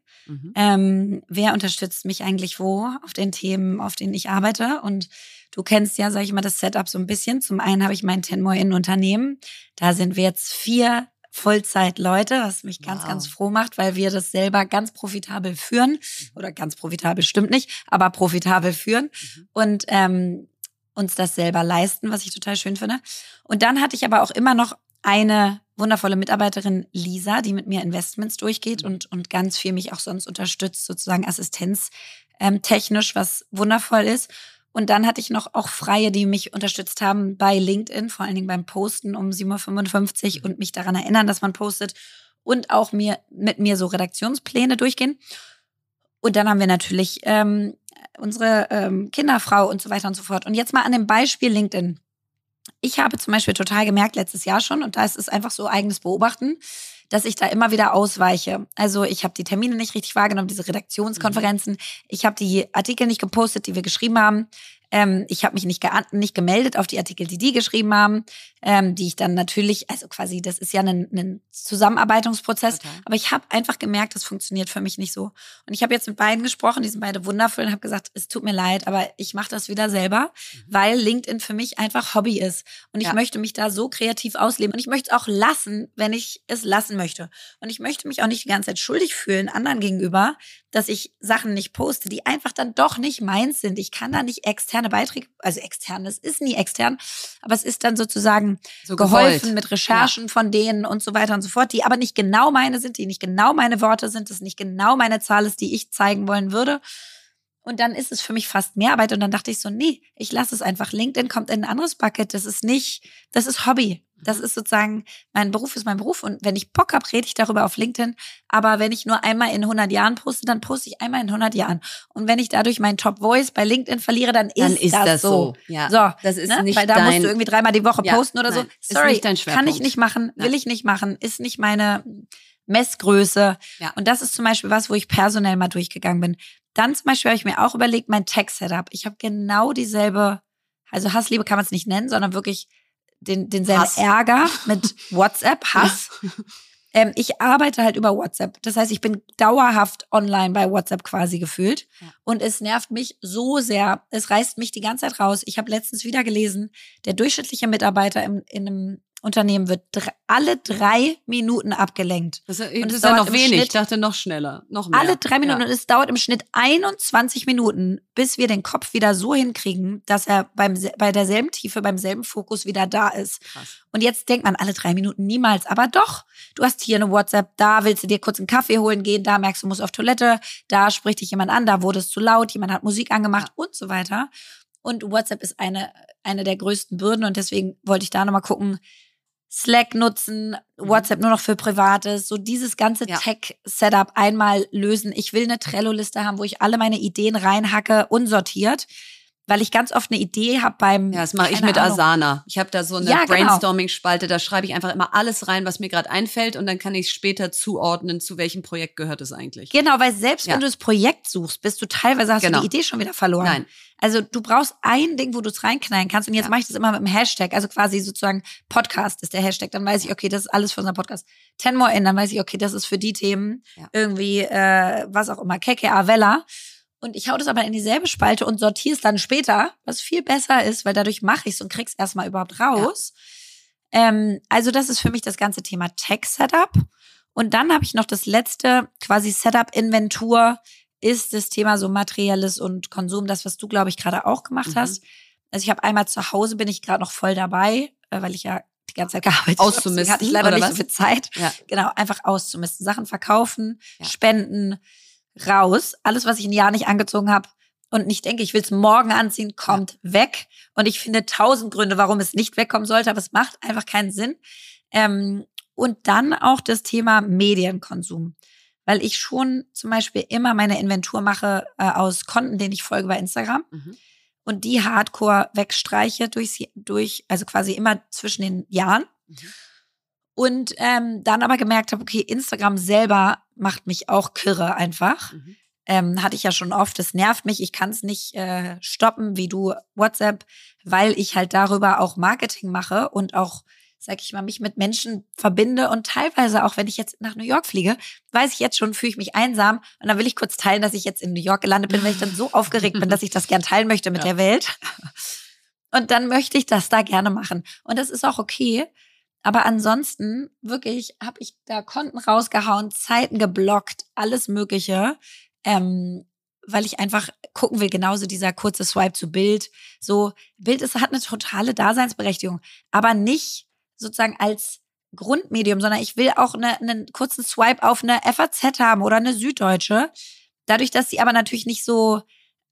[SPEAKER 1] wer unterstützt mich eigentlich wo auf den Themen, auf denen ich arbeite. Und du kennst ja, sag ich mal, das Setup so ein bisschen. Zum einen habe ich mein 10 More in Unternehmen. Da sind wir jetzt 4 Vollzeitleute, was mich ganz, ganz froh macht, weil wir das selber ganz profitabel führen. Oder ganz profitabel stimmt nicht, aber profitabel führen. Und uns das selber leisten, was ich total schön finde. Und dann hatte ich aber auch immer noch eine wundervolle Mitarbeiterin, Lisa, die mit mir Investments durchgeht und ganz viel mich auch sonst unterstützt, sozusagen assistenztechnisch, was wundervoll ist. Und dann hatte ich noch auch Freie, die mich unterstützt haben bei LinkedIn, vor allen Dingen beim Posten um 7:55 Uhr und mich daran erinnern, dass man postet und auch mit mir so Redaktionspläne durchgehen. Und dann haben wir natürlich unsere Kinderfrau und so weiter und so fort. Und jetzt mal an dem Beispiel LinkedIn. Ich habe zum Beispiel total gemerkt, letztes Jahr schon, und da ist es einfach so eigenes Beobachten, dass ich da immer wieder ausweiche. Also ich habe die Termine nicht richtig wahrgenommen, diese Redaktionskonferenzen. Ich habe die Artikel nicht gepostet, die wir geschrieben haben. Ich habe mich nicht gemeldet auf die Artikel, die geschrieben haben, die ich dann natürlich, also quasi, das ist ja ein Zusammenarbeitungsprozess, aber ich habe einfach gemerkt, das funktioniert für mich nicht so. Und ich habe jetzt mit beiden gesprochen, die sind beide wundervoll und habe gesagt, es tut mir leid, aber ich mache das wieder selber, weil LinkedIn für mich einfach Hobby ist. Und ich möchte mich da so kreativ ausleben und ich möchte es auch lassen, wenn ich es lassen möchte. Und ich möchte mich auch nicht die ganze Zeit schuldig fühlen anderen gegenüber, dass ich Sachen nicht poste, die einfach dann doch nicht meins sind. Ich kann da nicht externe Beiträge, also extern, das ist nie extern, aber es ist dann sozusagen so geholfen mit Recherchen von denen und so weiter und so fort, die aber nicht genau meine sind, die nicht genau meine Worte sind, das nicht genau meine Zahl ist, die ich zeigen wollen würde. Und dann ist es für mich fast mehr Arbeit. Und dann dachte ich so, nee, ich lasse es einfach. LinkedIn kommt in ein anderes Bucket. Das ist Hobby. Das ist sozusagen, mein Beruf ist mein Beruf. Und wenn ich Bock habe, rede ich darüber auf LinkedIn. Aber wenn ich nur einmal in 100 Jahren poste, dann poste ich einmal in 100 Jahren. Und wenn ich dadurch meinen Top Voice bei LinkedIn verliere, dann ist das so.
[SPEAKER 2] Ja.
[SPEAKER 1] So,
[SPEAKER 2] das ist nicht
[SPEAKER 1] weil da musst du irgendwie 3-mal die Woche posten oder so. Sorry,
[SPEAKER 2] kann
[SPEAKER 1] ich nicht machen, will ich nicht machen, ist nicht meine Messgröße. Ja. Und das ist zum Beispiel was, wo ich personell mal durchgegangen bin. Dann zum Beispiel habe ich mir auch überlegt, mein Tech-Setup. Ich habe genau dieselbe, also Hassliebe kann man es nicht nennen, sondern wirklich denselben Hass. Ärger mit WhatsApp, Hass. Ich arbeite halt über WhatsApp. Das heißt, ich bin dauerhaft online bei WhatsApp quasi gefühlt. Ja. Und es nervt mich so sehr. Es reißt mich die ganze Zeit raus. Ich habe letztens wieder gelesen, der durchschnittliche Mitarbeiter in einem Unternehmen wird alle 3 Minuten abgelenkt.
[SPEAKER 2] Das ist ja noch wenig. Ich dachte noch schneller, noch mehr.
[SPEAKER 1] Alle 3 Minuten. Und es dauert im Schnitt 21 Minuten, bis wir den Kopf wieder so hinkriegen, dass er bei derselben Tiefe, beim selben Fokus wieder da ist. Krass. Und jetzt denkt man, alle 3 Minuten niemals. Aber doch, du hast hier eine WhatsApp, da willst du dir kurz einen Kaffee holen gehen, da merkst du, musst auf Toilette, da spricht dich jemand an, da wurde es zu laut, jemand hat Musik angemacht und so weiter. Und WhatsApp ist eine der größten Bürden und deswegen wollte ich da nochmal gucken, Slack nutzen, WhatsApp nur noch für Privates, so dieses ganze Tech-Setup einmal lösen. Ich will eine Trello-Liste haben, wo ich alle meine Ideen reinhacke, unsortiert, weil ich ganz oft eine Idee habe beim...
[SPEAKER 2] Ja, das mache ich mit Asana. Ich habe da so eine Brainstorming-Spalte, da schreibe ich einfach immer alles rein, was mir gerade einfällt und dann kann ich später zuordnen, zu welchem Projekt gehört es eigentlich.
[SPEAKER 1] Genau, weil selbst wenn du das Projekt suchst, bist du teilweise, hast du die Idee schon wieder verloren.
[SPEAKER 2] Nein.
[SPEAKER 1] Also du brauchst ein Ding, wo du es reinknallen kannst und jetzt mache ich das immer mit einem Hashtag, also quasi sozusagen Podcast ist der Hashtag, dann weiß ich, okay, das ist alles für unseren Podcast. 10 More in, dann weiß ich, okay, das ist für die Themen, irgendwie, was auch immer, Keke, Avella. Und ich hau das aber in dieselbe Spalte und sortiere es dann später, was viel besser ist, weil dadurch mache ich es und krieg's erstmal überhaupt raus. Ja. Also das ist für mich das ganze Thema Tech-Setup. Und dann habe ich noch das letzte, quasi Setup-Inventur, ist das Thema so Materielles und Konsum, das, was du, glaube ich, gerade auch gemacht hast. Also ich habe einmal zu Hause, bin ich gerade noch voll dabei, weil ich ja die ganze Zeit gearbeitet habe.
[SPEAKER 2] Auszumisten,
[SPEAKER 1] hatte ich leider nicht so viel Zeit.
[SPEAKER 2] Ja.
[SPEAKER 1] Genau, einfach auszumisten. Sachen verkaufen, spenden, raus. Alles, was ich ein Jahr nicht angezogen habe und nicht denke, ich will es morgen anziehen, kommt weg. Und ich finde 1000 Gründe, warum es nicht wegkommen sollte, aber es macht einfach keinen Sinn. Und dann auch das Thema Medienkonsum. weil ich schon zum Beispiel immer meine Inventur mache aus Konten, denen ich folge bei Instagram. Und die hardcore wegstreiche also quasi immer zwischen den Jahren. Und dann aber gemerkt habe, okay, Instagram selber macht mich auch kirre einfach. Hatte ich ja schon oft, das nervt mich, ich kann es nicht stoppen, wie du WhatsApp, weil ich halt darüber auch Marketing mache und auch, sag ich mal, mich mit Menschen verbinde und teilweise auch, wenn ich jetzt nach New York fliege, weiß ich jetzt schon, fühle ich mich einsam und dann will ich kurz teilen, dass ich jetzt in New York gelandet bin, weil ich dann so aufgeregt bin, dass ich das gern teilen möchte mit der Welt. Und dann möchte ich das da gerne machen. Und das ist auch okay. Aber ansonsten wirklich habe ich da Konten rausgehauen, Zeiten geblockt, alles Mögliche, weil ich einfach gucken will, genauso dieser kurze Swipe zu Bild. So, Bild hat eine totale Daseinsberechtigung, aber nicht sozusagen als Grundmedium, sondern ich will auch einen kurzen Swipe auf eine FAZ haben oder eine Süddeutsche. Dadurch, dass sie aber natürlich nicht so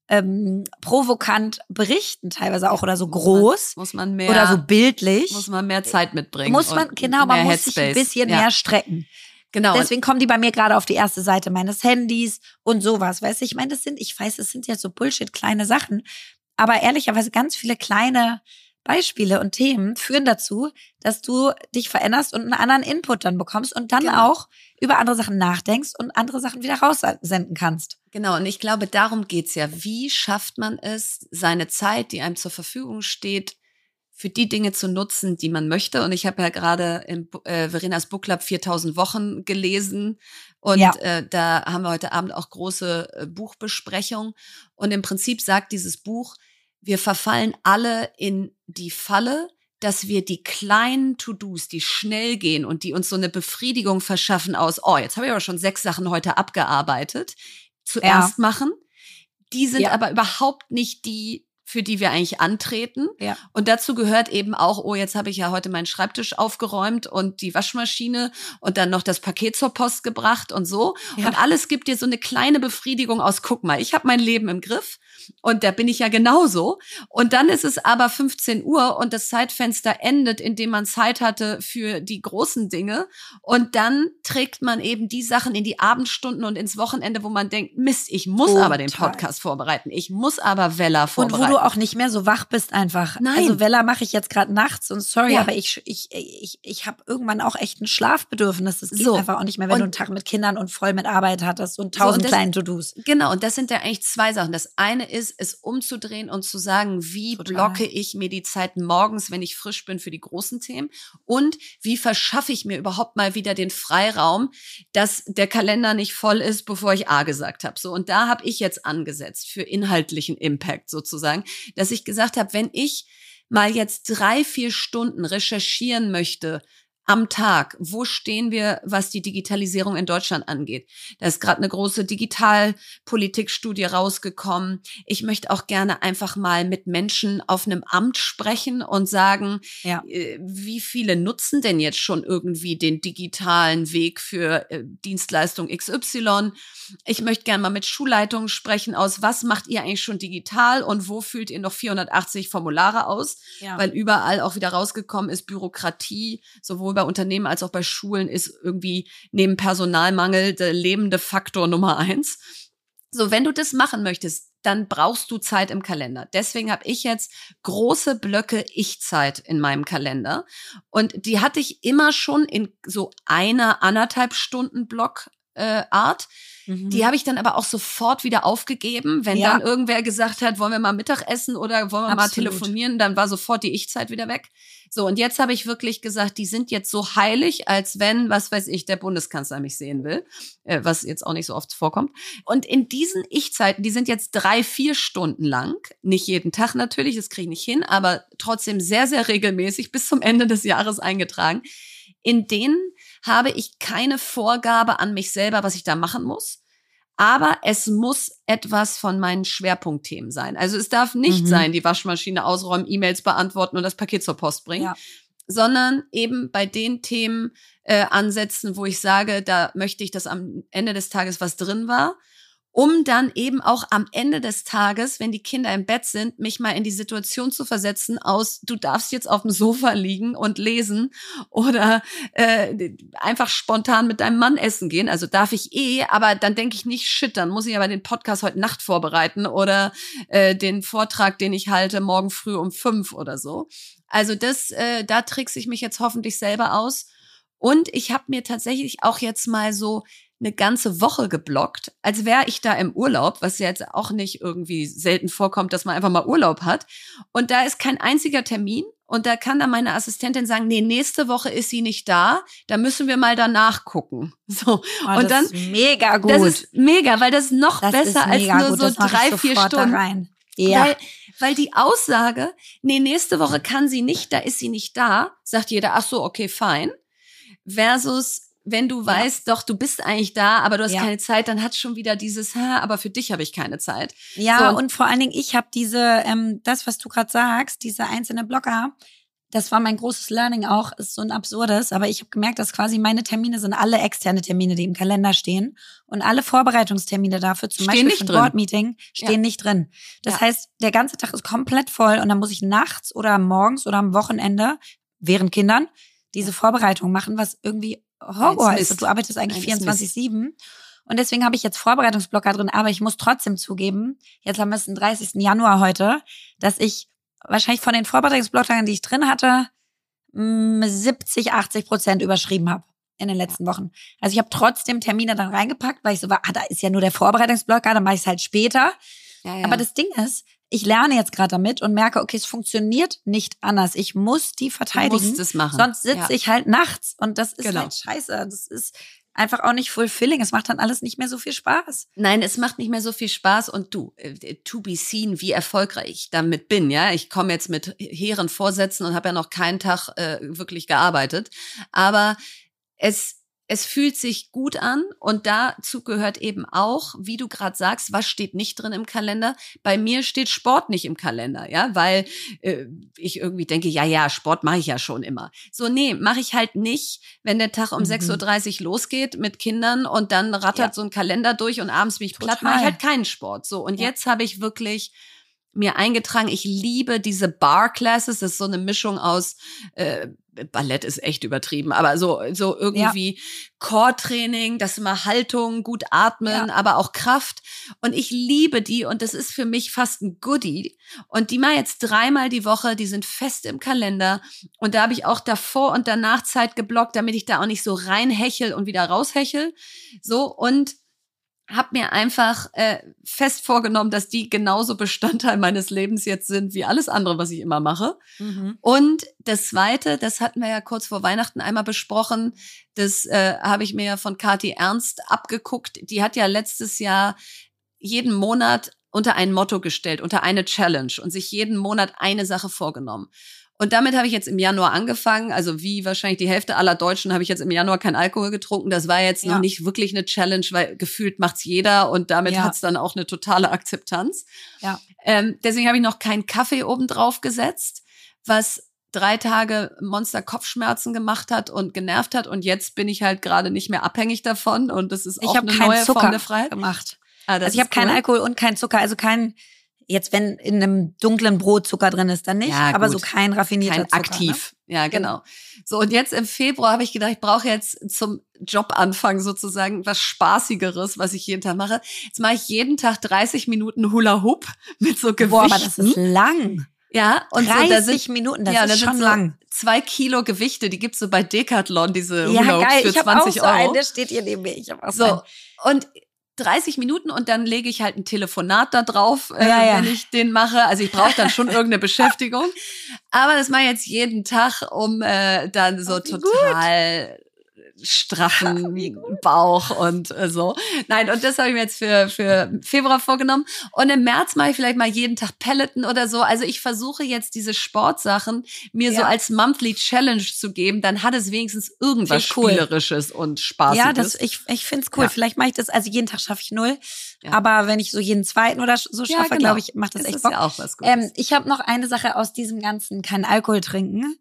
[SPEAKER 1] provokant berichten, teilweise auch oder so groß.
[SPEAKER 2] Muss man mehr.
[SPEAKER 1] Oder so bildlich.
[SPEAKER 2] Muss man mehr Zeit mitbringen.
[SPEAKER 1] Man muss sich ein bisschen mehr strecken.
[SPEAKER 2] Genau.
[SPEAKER 1] Deswegen kommen die bei mir gerade auf die erste Seite meines Handys und sowas. Weißt du, ich meine, ich weiß, das sind jetzt so Bullshit, kleine Sachen. Aber ehrlicherweise ganz viele kleine Beispiele und Themen führen dazu, dass du dich veränderst und einen anderen Input dann bekommst und dann auch über andere Sachen nachdenkst und andere Sachen wieder raussenden kannst.
[SPEAKER 2] Genau, und ich glaube, darum geht's ja. Wie schafft man es, seine Zeit, die einem zur Verfügung steht, für die Dinge zu nutzen, die man möchte? Und ich habe ja gerade in Verenas Book Club 4000 Wochen gelesen und da haben wir heute Abend auch große Buchbesprechung. Und im Prinzip sagt dieses Buch, wir verfallen alle in die Falle, dass wir die kleinen To-Dos, die schnell gehen und die uns so eine Befriedigung verschaffen aus, jetzt habe ich aber schon 6 Sachen heute abgearbeitet, zuerst machen. Die sind aber überhaupt nicht die, für die wir eigentlich antreten. Ja. Und dazu gehört eben auch, jetzt habe ich ja heute meinen Schreibtisch aufgeräumt und die Waschmaschine und dann noch das Paket zur Post gebracht und so. Ja. Und alles gibt dir so eine kleine Befriedigung aus, guck mal, ich habe mein Leben im Griff. Und da bin ich ja genauso. Und dann ist es aber 15 Uhr und das Zeitfenster endet, indem man Zeit hatte für die großen Dinge. Und dann trägt man eben die Sachen in die Abendstunden und ins Wochenende, wo man denkt, Mist, ich muss aber den Podcast vorbereiten. Ich muss aber Vella vorbereiten.
[SPEAKER 1] Und wo du auch nicht mehr so wach bist einfach. Nein. Also Vella mache ich jetzt gerade nachts und sorry, aber ich habe irgendwann auch echt ein Schlafbedürfnis. Das geht einfach auch nicht mehr, wenn du einen Tag mit Kindern und voll mit Arbeit hattest und 1000 kleinen To-Dos.
[SPEAKER 2] Genau, und das sind ja eigentlich 2 Sachen. Das eine ist, es umzudrehen und zu sagen, wie blocke ich mir die Zeit morgens, wenn ich frisch bin für die großen Themen und wie verschaffe ich mir überhaupt mal wieder den Freiraum, dass der Kalender nicht voll ist, bevor ich A gesagt habe. So, und da habe ich jetzt angesetzt für inhaltlichen Impact sozusagen, dass ich gesagt habe, wenn ich mal jetzt 3-4 Stunden recherchieren möchte am Tag, wo stehen wir, was die Digitalisierung in Deutschland angeht? Da ist gerade eine große Digitalpolitikstudie rausgekommen. Ich möchte auch gerne einfach mal mit Menschen auf einem Amt sprechen und sagen, wie viele nutzen denn jetzt schon irgendwie den digitalen Weg für Dienstleistung XY? Ich möchte gerne mal mit Schulleitungen sprechen aus, was macht ihr eigentlich schon digital und wo füllt ihr noch 480 Formulare aus? Ja. Weil überall auch wieder rausgekommen ist, Bürokratie, sowohl bei Unternehmen als auch bei Schulen ist irgendwie neben Personalmangel der lebende Faktor Nummer 1. So, wenn du das machen möchtest, dann brauchst du Zeit im Kalender. Deswegen habe ich jetzt große Blöcke Ich-Zeit in meinem Kalender. Und die hatte ich immer schon in so 1,5 Stunden Block Art. Die habe ich dann aber auch sofort wieder aufgegeben, wenn dann irgendwer gesagt hat, wollen wir mal Mittag essen oder wollen wir mal telefonieren, dann war sofort die Ich-Zeit wieder weg. So, und jetzt habe ich wirklich gesagt, die sind jetzt so heilig, als wenn, was weiß ich, der Bundeskanzler mich sehen will, was jetzt auch nicht so oft vorkommt. Und in diesen Ich-Zeiten, die sind jetzt 3-4 Stunden lang, nicht jeden Tag natürlich, das kriege ich nicht hin, aber trotzdem sehr, sehr regelmäßig bis zum Ende des Jahres eingetragen. In denen habe ich keine Vorgabe an mich selber, was ich da machen muss. Aber es muss etwas von meinen Schwerpunktthemen sein. Also es darf nicht sein, die Waschmaschine ausräumen, E-Mails beantworten und das Paket zur Post bringen, sondern eben bei den Themen ansetzen, wo ich sage, da möchte ich, dass am Ende des Tages was drin war. um dann eben auch am Ende des Tages, wenn die Kinder im Bett sind, mich mal in die Situation zu versetzen aus, du darfst jetzt auf dem Sofa liegen und lesen oder einfach spontan mit deinem Mann essen gehen. Also darf ich aber dann denke ich nicht, shit, dann muss ich aber den Podcast heute Nacht vorbereiten oder den Vortrag, den ich halte, morgen früh um 5 oder so. Also da trickse ich mich jetzt hoffentlich selber aus. Und ich habe mir tatsächlich auch jetzt mal so eine ganze Woche geblockt, als wäre ich da im Urlaub, was ja jetzt auch nicht irgendwie selten vorkommt, dass man einfach mal Urlaub hat. Und da ist kein einziger Termin. Und da kann dann meine Assistentin sagen, nee, nächste Woche ist sie nicht da, da müssen wir mal danach gucken. So. Und dann,
[SPEAKER 1] das ist mega gut.
[SPEAKER 2] Das ist mega, weil das ist noch besser als nur so 3-4 Stunden.
[SPEAKER 1] Rein. Ja.
[SPEAKER 2] Weil die Aussage, nee, nächste Woche kann sie nicht, da ist sie nicht da, sagt jeder, ach so, okay, fein. Versus, wenn du weißt, doch, du bist eigentlich da, aber du hast keine Zeit, dann hat schon wieder dieses, aber für dich habe ich keine Zeit.
[SPEAKER 1] Ja, so. Und vor allen Dingen, ich habe das, was du gerade sagst, diese einzelne Blocker, das war mein großes Learning auch, ist so ein absurdes, aber ich habe gemerkt, dass quasi meine Termine sind alle externe Termine, die im Kalender stehen und alle Vorbereitungstermine dafür, zum Beispiel für ein Board-Meeting, stehen nicht drin. Das heißt, der ganze Tag ist komplett voll und dann muss ich nachts oder morgens oder am Wochenende, während Kindern, diese Vorbereitung machen, was irgendwie Horror ist. Und du arbeitest eigentlich 24/7. Und deswegen habe ich jetzt Vorbereitungsblocker drin, aber ich muss trotzdem zugeben, jetzt haben wir es den 30. Januar heute, dass ich wahrscheinlich von den Vorbereitungsblockern, die ich drin hatte, 70-80% überschrieben habe in den letzten Wochen. Also ich habe trotzdem Termine dann reingepackt, weil ich so war, da ist ja nur der Vorbereitungsblocker, dann mache ich es halt später. Ja. Aber das Ding ist, ich lerne jetzt gerade damit und merke, okay, es funktioniert nicht anders. Ich muss die verteidigen. Du musst
[SPEAKER 2] es machen.
[SPEAKER 1] Sonst sitze ich halt nachts und das ist halt scheiße. Das ist einfach auch nicht fulfilling. Es macht dann alles nicht mehr so viel Spaß.
[SPEAKER 2] Nein, es macht nicht mehr so viel Spaß und to be seen, wie erfolgreich ich damit bin, ja. Ich komme jetzt mit hehren Vorsätzen und habe ja noch keinen Tag wirklich gearbeitet. Aber es fühlt sich gut an und dazu gehört eben auch, wie du gerade sagst, was steht nicht drin im Kalender? Bei mir steht Sport nicht im Kalender, ja, weil ich irgendwie denke, ja, Sport mache ich ja schon immer. So, nee, mache ich halt nicht, wenn der Tag um 6:30 Uhr losgeht mit Kindern und dann rattert so ein Kalender durch und abends bin ich platt, mache ich halt keinen Sport. So, und jetzt habe ich wirklich mir eingetragen, ich liebe diese Bar-Classes, das ist so eine Mischung aus Ballett ist echt übertrieben, aber so irgendwie Core-Training, das immer Haltung, gut atmen, aber auch Kraft. Und ich liebe die und das ist für mich fast ein Goodie. Und die mal jetzt 3-mal die Woche, die sind fest im Kalender. Und da habe ich auch davor und danach Zeit geblockt, damit ich da auch nicht so reinhechel und wieder raushechel. So, und habe mir einfach fest vorgenommen, dass die genauso Bestandteil meines Lebens jetzt sind wie alles andere, was ich immer mache. Und das Zweite, das hatten wir ja kurz vor Weihnachten einmal besprochen, das habe ich mir ja von Kathi Ernst abgeguckt. Die hat ja letztes Jahr jeden Monat unter ein Motto gestellt, unter eine Challenge und sich jeden Monat eine Sache vorgenommen. Und damit habe ich jetzt im Januar angefangen. Also wie wahrscheinlich die Hälfte aller Deutschen habe ich jetzt im Januar keinen Alkohol getrunken. Das war jetzt noch nicht wirklich eine Challenge, weil gefühlt macht's jeder und damit hat's dann auch eine totale Akzeptanz. Ja. Deswegen habe ich noch keinen Kaffee obendrauf gesetzt, was 3 Tage Monster-Kopfschmerzen gemacht hat und genervt hat. Und jetzt bin ich halt gerade nicht mehr abhängig davon. Und das ist auch eine neue Form der Freiheit.
[SPEAKER 1] Gemacht. Also ich habe keinen Alkohol und keinen Zucker, also kein... Jetzt, wenn in einem dunklen Brot Zucker drin ist, dann nicht, aber so kein raffinierter Zucker.
[SPEAKER 2] Aktiv, ne? Ja, genau. So, und jetzt im Februar habe ich gedacht, ich brauche jetzt zum Jobanfang sozusagen was Spaßigeres, was ich jeden Tag mache. Jetzt mache ich jeden Tag 30 Minuten Hula Hoop mit so Gewichten.
[SPEAKER 1] Boah, aber das ist lang.
[SPEAKER 2] Ja, und
[SPEAKER 1] 30 Minuten, das ist schon so lang.
[SPEAKER 2] 2 Kilo Gewichte, die gibt's so bei Decathlon, diese Hula Hoops für 20 Euro.
[SPEAKER 1] Ich habe auch so einen, der steht hier neben mir. Ich habe auch
[SPEAKER 2] so. Und 30 Minuten und dann lege ich halt ein Telefonat da drauf, wenn ich den mache. Also ich brauche dann schon irgendeine Beschäftigung. Aber das mache ich jetzt jeden Tag, um dann so total straffen Bauch und so. Nein, und das habe ich mir jetzt für Februar vorgenommen. Und im März mache ich vielleicht mal jeden Tag Peloton oder so. Also ich versuche jetzt diese Sportsachen mir so als Monthly Challenge zu geben. Dann hat es wenigstens irgendwas Spielerisches und Spaßiges.
[SPEAKER 1] Ja, ich finde es cool. Ja. Vielleicht mache ich das, also jeden Tag schaffe ich 0. Ja. Aber wenn ich so jeden zweiten oder so schaffe, glaube ich, macht das echt Bock.
[SPEAKER 2] Ja auch was Gutes.
[SPEAKER 1] Ich habe noch eine Sache aus diesem ganzen kein Alkohol trinken.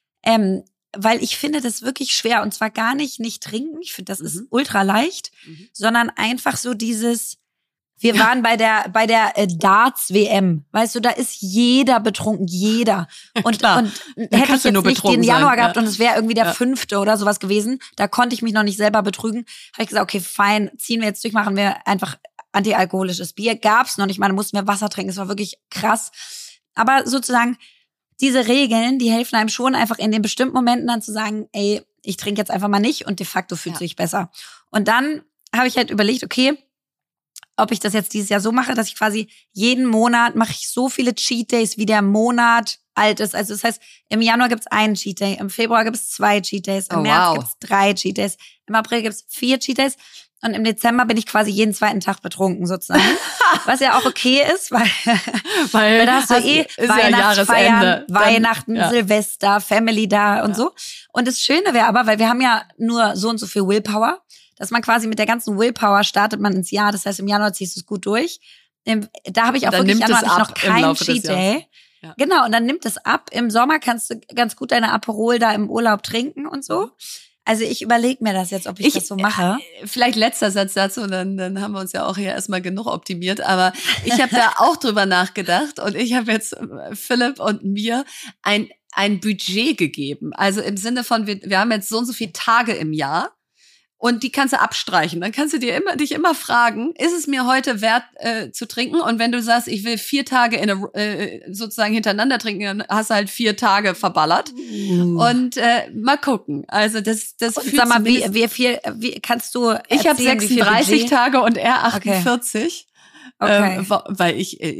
[SPEAKER 1] Weil ich finde das wirklich schwer und zwar gar nicht trinken. Ich finde, das ist ultra leicht, sondern einfach so dieses, Wir waren bei der Darts-WM. Weißt du, da ist jeder betrunken, jeder. Und hätte ich jetzt nicht den Januar gehabt und es wäre irgendwie der 5. oder sowas gewesen, da konnte ich mich noch nicht selber betrügen, habe ich gesagt, okay, fein, ziehen wir jetzt durch, machen wir einfach antialkoholisches Bier. Gab's noch nicht mal, da mussten wir Wasser trinken, es war wirklich krass. Aber sozusagen, diese Regeln, die helfen einem schon einfach in den bestimmten Momenten dann zu sagen, ey, ich trinke jetzt einfach mal nicht und de facto fühlt sich besser. Und dann habe ich halt überlegt, okay, ob ich das jetzt dieses Jahr so mache, dass ich quasi jeden Monat mache ich so viele Cheat Days, wie der Monat alt ist. Also das heißt, im Januar gibt's einen Cheat Day, im Februar gibt's 2 Cheat Days, im März gibt's 3 Cheat Days, im April gibt's 4 Cheat Days und im Dezember bin ich quasi jeden 2. Tag betrunken sozusagen. Was ja auch okay ist, weil da hast du Weihnachtsfeiern, Weihnachten, Silvester, Family da und so. Und das Schöne wäre aber, weil wir haben ja nur so und so viel Willpower, dass man quasi mit der ganzen Willpower startet man ins Jahr. Das heißt, im Januar ziehst du es gut durch. Da habe ich auch wirklich Januar noch keinen Cheat Day. Ja. Genau, und dann nimmt es ab. Im Sommer kannst du ganz gut deine Aperol da im Urlaub trinken und so. Also ich überlege mir das jetzt, ob ich das so mache.
[SPEAKER 2] Vielleicht letzter Satz dazu, und dann haben wir uns ja auch hier erstmal genug optimiert. Aber ich habe da auch drüber nachgedacht und ich habe jetzt Philipp und mir ein Budget gegeben. Also im Sinne von, wir haben jetzt so und so viele Tage im Jahr. Und die kannst du abstreichen. Dann kannst du dich immer fragen, ist es mir heute wert zu trinken? Und wenn du sagst, ich will 4 Tage sozusagen hintereinander trinken, dann hast du halt 4 Tage verballert. Und mal gucken. Also das
[SPEAKER 1] und sag mal, wie kannst du erzählen,
[SPEAKER 2] ich habe 36 Tage und er 48. Okay. Weil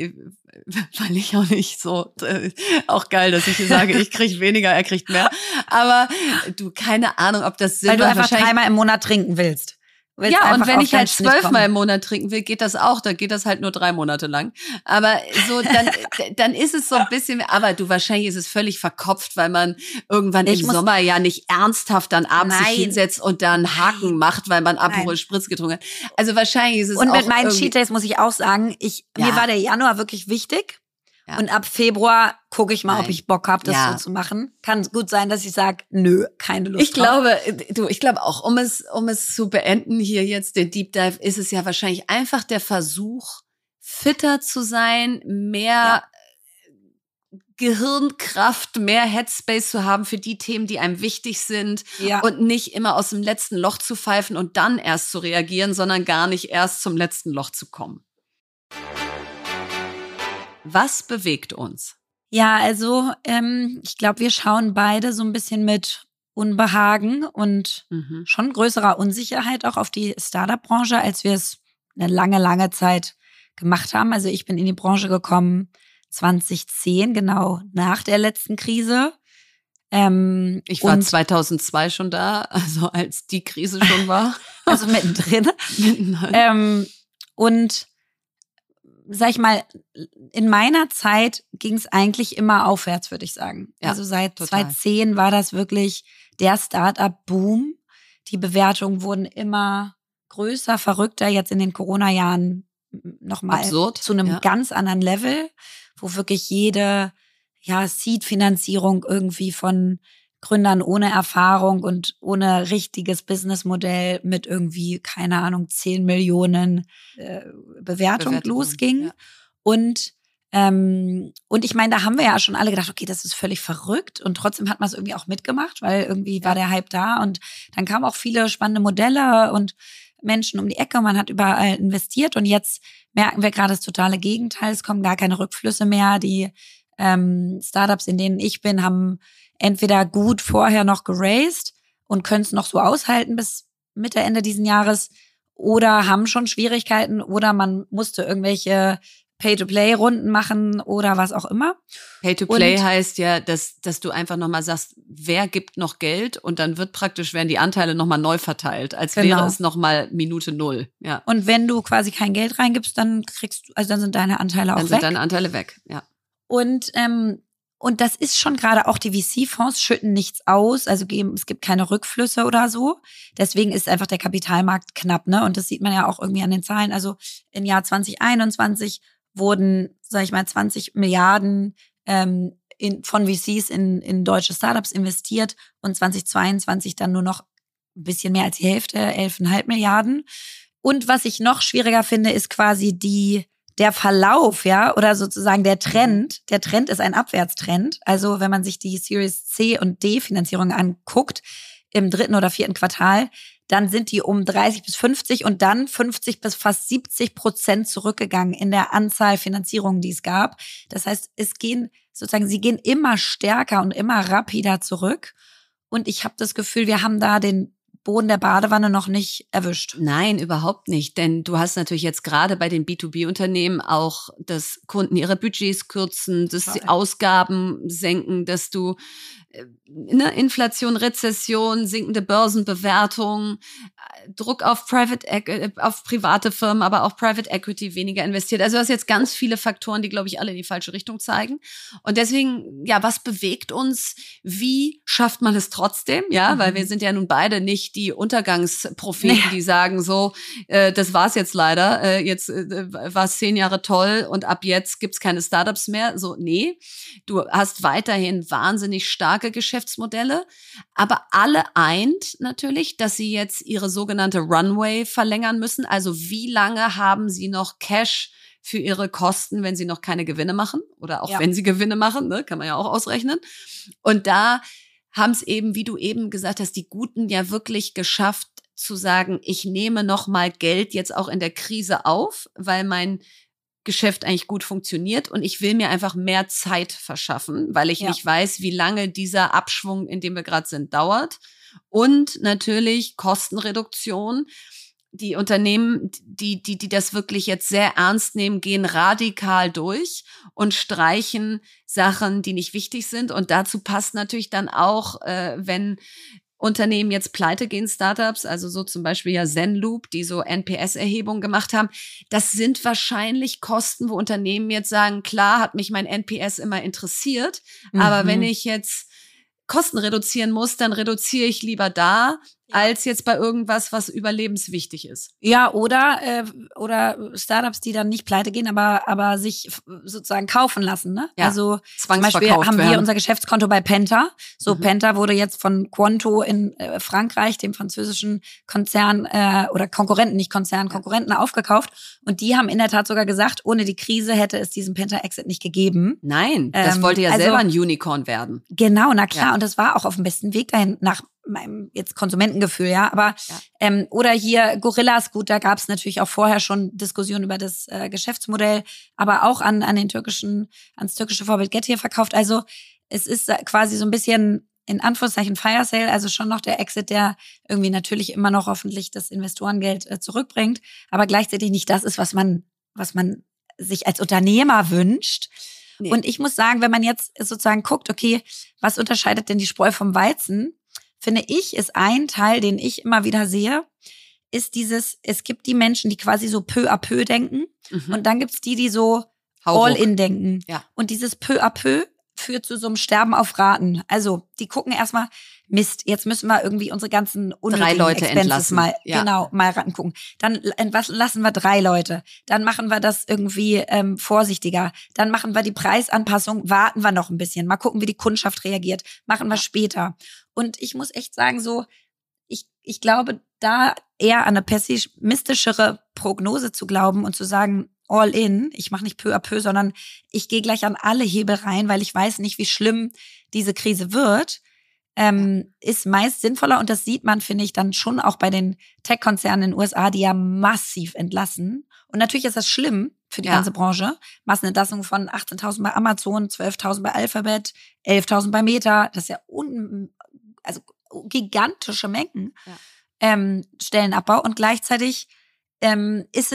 [SPEAKER 2] ich auch nicht so, auch geil, dass ich hier sage, ich krieg weniger, er kriegt mehr. Aber du, keine Ahnung, ob das Sinn
[SPEAKER 1] macht. Weil du einfach 3-mal im Monat trinken willst.
[SPEAKER 2] Ja, und wenn ich halt 12-mal im Monat trinken will, geht das auch. Dann geht das halt nur 3 Monate lang. Aber so, dann ist es so ein bisschen, aber du, wahrscheinlich ist es völlig verkopft, weil man irgendwann im Sommer ja nicht ernsthaft dann abends sich hinsetzt und dann Haken macht, weil man Aperol Spritz getrunken hat. Also wahrscheinlich ist es
[SPEAKER 1] und
[SPEAKER 2] auch
[SPEAKER 1] mit meinen Cheat Days muss ich auch sagen, mir war der Januar wirklich wichtig. Ja. Und ab Februar gucke ich mal, ob ich Bock habe, das so zu machen. Kann gut sein, dass ich sage, nö, keine Lust
[SPEAKER 2] drauf. Ich glaube auch, um es zu beenden hier jetzt, den Deep Dive, ist es ja wahrscheinlich einfach der Versuch, fitter zu sein, mehr Gehirnkraft, mehr Headspace zu haben für die Themen, die einem wichtig sind und nicht immer aus dem letzten Loch zu pfeifen und dann erst zu reagieren, sondern gar nicht erst zum letzten Loch zu kommen. Was bewegt uns?
[SPEAKER 1] Ja, also ich glaube, wir schauen beide so ein bisschen mit Unbehagen und schon größerer Unsicherheit auch auf die Startup-Branche, als wir es eine lange, lange Zeit gemacht haben. Also ich bin in die Branche gekommen 2010, genau nach der letzten Krise.
[SPEAKER 2] Ich war 2002 schon da, also als die Krise schon war.
[SPEAKER 1] Also mittendrin. Und sag ich mal, in meiner Zeit ging es eigentlich immer aufwärts, würde ich sagen. Ja, also seit 2010 war das wirklich der Start-up-Boom. Die Bewertungen wurden immer größer, verrückter, jetzt in den Corona-Jahren nochmal zu einem ganz anderen Level, wo wirklich jede Seed-Finanzierung irgendwie von Gründern ohne Erfahrung und ohne richtiges Businessmodell mit irgendwie, keine Ahnung, 10 Millionen Bewertung losging. Ja. Und ich meine, da haben wir ja schon alle gedacht, okay, das ist völlig verrückt. Und trotzdem hat man es irgendwie auch mitgemacht, weil irgendwie war der Hype da. Und dann kamen auch viele spannende Modelle und Menschen um die Ecke. Man hat überall investiert. Und jetzt merken wir gerade das totale Gegenteil. Es kommen gar keine Rückflüsse mehr. Die Startups, in denen ich bin, haben entweder gut vorher noch geraced und können es noch so aushalten bis Mitte, Ende diesen Jahres oder haben schon Schwierigkeiten oder man musste irgendwelche Pay-to-Play-Runden machen oder was auch immer.
[SPEAKER 2] Pay-to-Play heißt ja, dass du einfach nochmal sagst, wer gibt noch Geld und dann werden die Anteile nochmal neu verteilt, als wäre es nochmal Minute 0. Ja.
[SPEAKER 1] Und wenn du quasi kein Geld reingibst, dann dann sind deine Anteile auch weg. Dann sind
[SPEAKER 2] deine Anteile weg, ja.
[SPEAKER 1] Und das ist schon gerade auch die VC-Fonds schütten nichts aus, also es gibt keine Rückflüsse oder so. Deswegen ist einfach der Kapitalmarkt knapp, ne? Und das sieht man ja auch irgendwie an den Zahlen. Also im Jahr 2021 wurden, sag ich mal, 20 Milliarden von VCs in deutsche Startups investiert und 2022 dann nur noch ein bisschen mehr als die Hälfte, 11,5 Milliarden. Und was ich noch schwieriger finde, ist quasi der Verlauf, ja, oder sozusagen der Trend. Der Trend ist ein Abwärtstrend. Also wenn man sich die Series C und D Finanzierung anguckt, im 3. oder 4. Quartal, dann sind die um 30-50 und dann 50 bis fast 70% zurückgegangen in der Anzahl Finanzierungen, die es gab. Das heißt, sie gehen immer stärker und immer rapider zurück. Und ich habe das Gefühl, wir haben da den Boden der Badewanne noch nicht erwischt.
[SPEAKER 2] Nein, überhaupt nicht. Denn du hast natürlich jetzt gerade bei den B2B-Unternehmen auch, dass Kunden ihre Budgets kürzen, dass sie Ausgaben senken, dass du Inflation, Rezession, sinkende Börsenbewertung, Druck auf private Firmen, aber auch Private Equity weniger investiert. Also du hast jetzt ganz viele Faktoren, die, glaube ich, alle in die falsche Richtung zeigen. Und deswegen, ja, was bewegt uns? Wie schafft man es trotzdem? Ja, weil wir sind ja nun beide nicht die Untergangspropheten, die sagen so, das war's jetzt leider. Jetzt war es 10 Jahre toll und ab jetzt gibt's keine Startups mehr. So, nee, du hast weiterhin wahnsinnig starke Geschäftsmodelle, aber alle eint natürlich, dass sie jetzt ihre sogenannte Runway verlängern müssen. Also wie lange haben sie noch Cash für ihre Kosten, wenn sie noch keine Gewinne machen oder auch wenn sie Gewinne machen, ne, kann man ja auch ausrechnen. Und da haben es eben, wie du eben gesagt hast, die Guten ja wirklich geschafft zu sagen, ich nehme noch mal Geld jetzt auch in der Krise auf, weil mein Geschäft eigentlich gut funktioniert und ich will mir einfach mehr Zeit verschaffen, weil ich nicht weiß, wie lange dieser Abschwung, in dem wir gerade sind, dauert. Und natürlich Kostenreduktion. Die Unternehmen, die das wirklich jetzt sehr ernst nehmen, gehen radikal durch und streichen Sachen, die nicht wichtig sind. Und dazu passt natürlich dann auch, wenn Unternehmen jetzt pleite gehen, Startups, also so zum Beispiel ja Zenloop, die so NPS-Erhebungen gemacht haben. Das sind wahrscheinlich Kosten, wo Unternehmen jetzt sagen, klar hat mich mein NPS immer interessiert, aber wenn ich jetzt Kosten reduzieren muss, dann reduziere ich lieber da, als jetzt bei irgendwas, was überlebenswichtig ist.
[SPEAKER 1] Ja, oder Startups, die dann nicht pleite gehen, aber sich sozusagen kaufen lassen, ne?
[SPEAKER 2] Ja,
[SPEAKER 1] also zum Beispiel haben wir unser Geschäftskonto bei Penta. So, Penta wurde jetzt von Quanto in Frankreich, dem französischen Konzern oder Konkurrenten, nicht Konzern, Konkurrenten aufgekauft. Und die haben in der Tat sogar gesagt, ohne die Krise hätte es diesen Penta-Exit nicht gegeben.
[SPEAKER 2] Nein, das wollte ja selber ein Unicorn werden.
[SPEAKER 1] Genau, na klar. Ja. Und das war auch auf dem besten Weg dahin, nach meinem jetzt Konsumentengefühl, ja, aber oder hier Gorillas, gut, da gab es natürlich auch vorher schon Diskussionen über das Geschäftsmodell, aber auch ans türkische Vorbild Getir verkauft. Also es ist quasi so ein bisschen in Anführungszeichen Fire Sale, also schon noch der Exit, der irgendwie natürlich immer noch hoffentlich das Investorengeld zurückbringt, aber gleichzeitig nicht das ist, was man sich als Unternehmer wünscht. Nee. Und ich muss sagen, wenn man jetzt sozusagen guckt, okay, was unterscheidet denn die Spreu vom Weizen? Finde ich, ist ein Teil, den ich immer wieder sehe, ist es gibt die Menschen, die quasi so peu à peu denken und dann gibt's die so all-in denken. Ja. Und dieses peu à peu führt zu so einem Sterben auf Raten. Also die gucken erstmal, Mist, jetzt müssen wir irgendwie unsere ganzen unnötigen
[SPEAKER 2] 3 Leute
[SPEAKER 1] Expenses
[SPEAKER 2] entlassen.
[SPEAKER 1] mal rangucken. Dann lassen wir 3 Leute. Dann machen wir das irgendwie vorsichtiger. Dann machen wir die Preisanpassung, warten wir noch ein bisschen. Mal gucken, wie die Kundschaft reagiert. Machen wir später. Und ich muss echt sagen, so, ich glaube, da eher an eine pessimistischere Prognose zu glauben und zu sagen, all in, ich mache nicht peu à peu, sondern ich gehe gleich an alle Hebel rein, weil ich weiß nicht, wie schlimm diese Krise wird, ist meist sinnvoller. Und das sieht man, finde ich, dann schon auch bei den Tech-Konzernen in den USA, die ja massiv entlassen. Und natürlich ist das schlimm für die ganze Branche. Massenentlassung von 18.000 bei Amazon, 12.000 bei Alphabet, 11.000 bei Meta. Das ist ja gigantische Mengen. Stellenabbau. Und gleichzeitig ist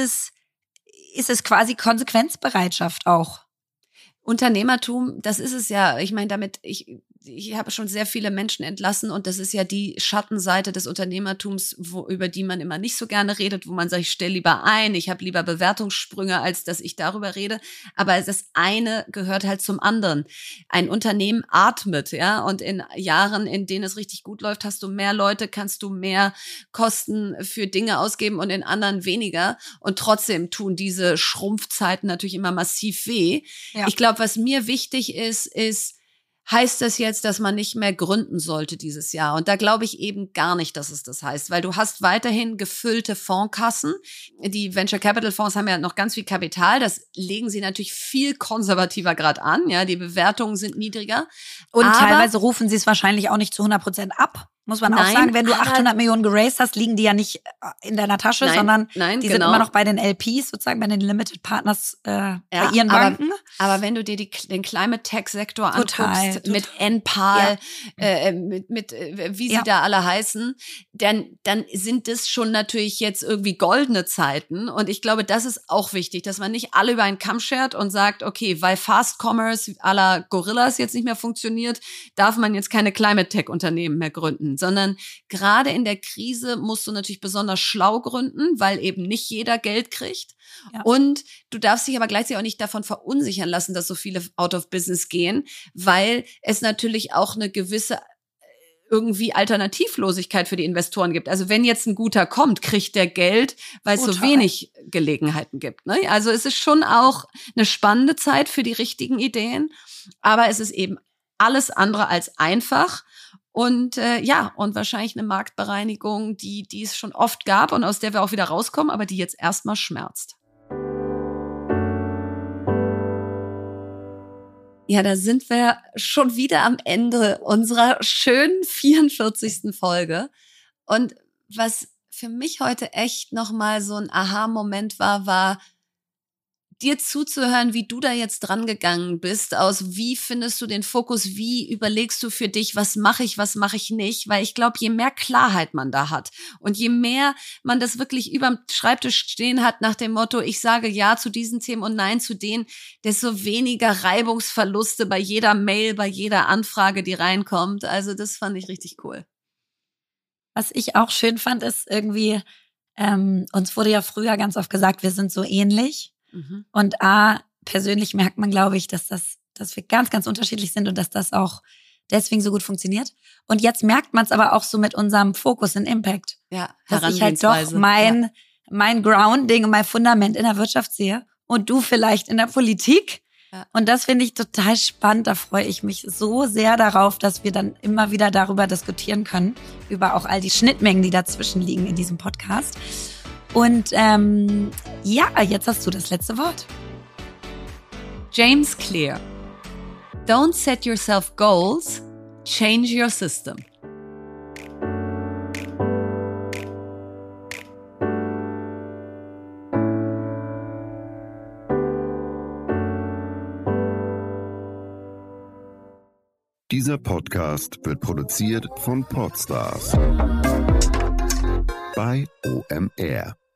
[SPEAKER 1] es quasi Konsequenzbereitschaft auch.
[SPEAKER 2] Unternehmertum, das ist es ja. Ich meine, ich habe schon sehr viele Menschen entlassen und das ist ja die Schattenseite des Unternehmertums, über die man immer nicht so gerne redet, wo man sagt, ich stelle lieber ein, ich habe lieber Bewertungssprünge, als dass ich darüber rede. Aber das eine gehört halt zum anderen. Ein Unternehmen atmet, ja, und in Jahren, in denen es richtig gut läuft, hast du mehr Leute, kannst du mehr Kosten für Dinge ausgeben und in anderen weniger. Und trotzdem tun diese Schrumpfzeiten natürlich immer massiv weh. Ja. Ich glaube, was mir wichtig ist, heißt das jetzt, dass man nicht mehr gründen sollte dieses Jahr? Und da glaube ich eben gar nicht, dass es das heißt, weil du hast weiterhin gefüllte Fondskassen. Die Venture Capital Fonds haben ja noch ganz viel Kapital. Das legen sie natürlich viel konservativer gerade an. Ja, die Bewertungen sind niedriger.
[SPEAKER 1] Und teilweise rufen sie es wahrscheinlich auch nicht zu 100% ab. Muss man auch sagen, wenn du 800 Millionen geraced hast, liegen die ja nicht in deiner Tasche, sondern die sind immer noch bei den LPs, sozusagen bei den Limited Partners bei ihren Banken.
[SPEAKER 2] Aber wenn du dir den Climate Tech Sektor anguckst, mit NPAL, mit wie sie da alle heißen, dann sind das schon natürlich jetzt irgendwie goldene Zeiten. Und ich glaube, das ist auch wichtig, dass man nicht alle über einen Kamm schert und sagt, okay, weil Fast Commerce à la Gorillas jetzt nicht mehr funktioniert, darf man jetzt keine Climate Tech Unternehmen mehr gründen. Sondern gerade in der Krise musst du natürlich besonders schlau gründen, weil eben nicht jeder Geld kriegt. Ja. Und du darfst dich aber gleichzeitig auch nicht davon verunsichern lassen, dass so viele out of business gehen, weil es natürlich auch eine gewisse irgendwie Alternativlosigkeit für die Investoren gibt. Also wenn jetzt ein guter kommt, kriegt der Geld, weil es so wenig Gelegenheiten gibt. Ne? Also es ist schon auch eine spannende Zeit für die richtigen Ideen, aber es ist eben alles andere als einfach. Und und wahrscheinlich eine Marktbereinigung, die es schon oft gab und aus der wir auch wieder rauskommen, aber die jetzt erstmal schmerzt. Ja, da sind wir schon wieder am Ende unserer schönen 44. Folge. Und was für mich heute echt nochmal so ein Aha-Moment war dir zuzuhören, wie du da jetzt dran gegangen bist, aus wie findest du den Fokus, wie überlegst du für dich, was mache ich nicht, weil ich glaube, je mehr Klarheit man da hat und je mehr man das wirklich überm Schreibtisch stehen hat nach dem Motto, ich sage ja zu diesen Themen und nein zu denen, desto weniger Reibungsverluste bei jeder Mail, bei jeder Anfrage, die reinkommt. Also das fand ich richtig cool.
[SPEAKER 1] Was ich auch schön fand, ist irgendwie, uns wurde ja früher ganz oft gesagt, wir sind so ähnlich. Und persönlich merkt man, glaube ich, dass wir ganz, ganz unterschiedlich sind und dass das auch deswegen so gut funktioniert. Und jetzt merkt man es aber auch so mit unserem Fokus in Impact.
[SPEAKER 2] Ja,
[SPEAKER 1] dass ich halt doch mein Grounding und mein Fundament in der Wirtschaft sehe und du vielleicht in der Politik. Ja. Und das finde ich total spannend. Da freue ich mich so sehr darauf, dass wir dann immer wieder darüber diskutieren können, über auch all die Schnittmengen, die dazwischen liegen in diesem Podcast. Und jetzt hast du das letzte Wort.
[SPEAKER 2] James Clear. Don't set yourself goals, change your system.
[SPEAKER 3] Dieser Podcast wird produziert von Podstars bei OMR.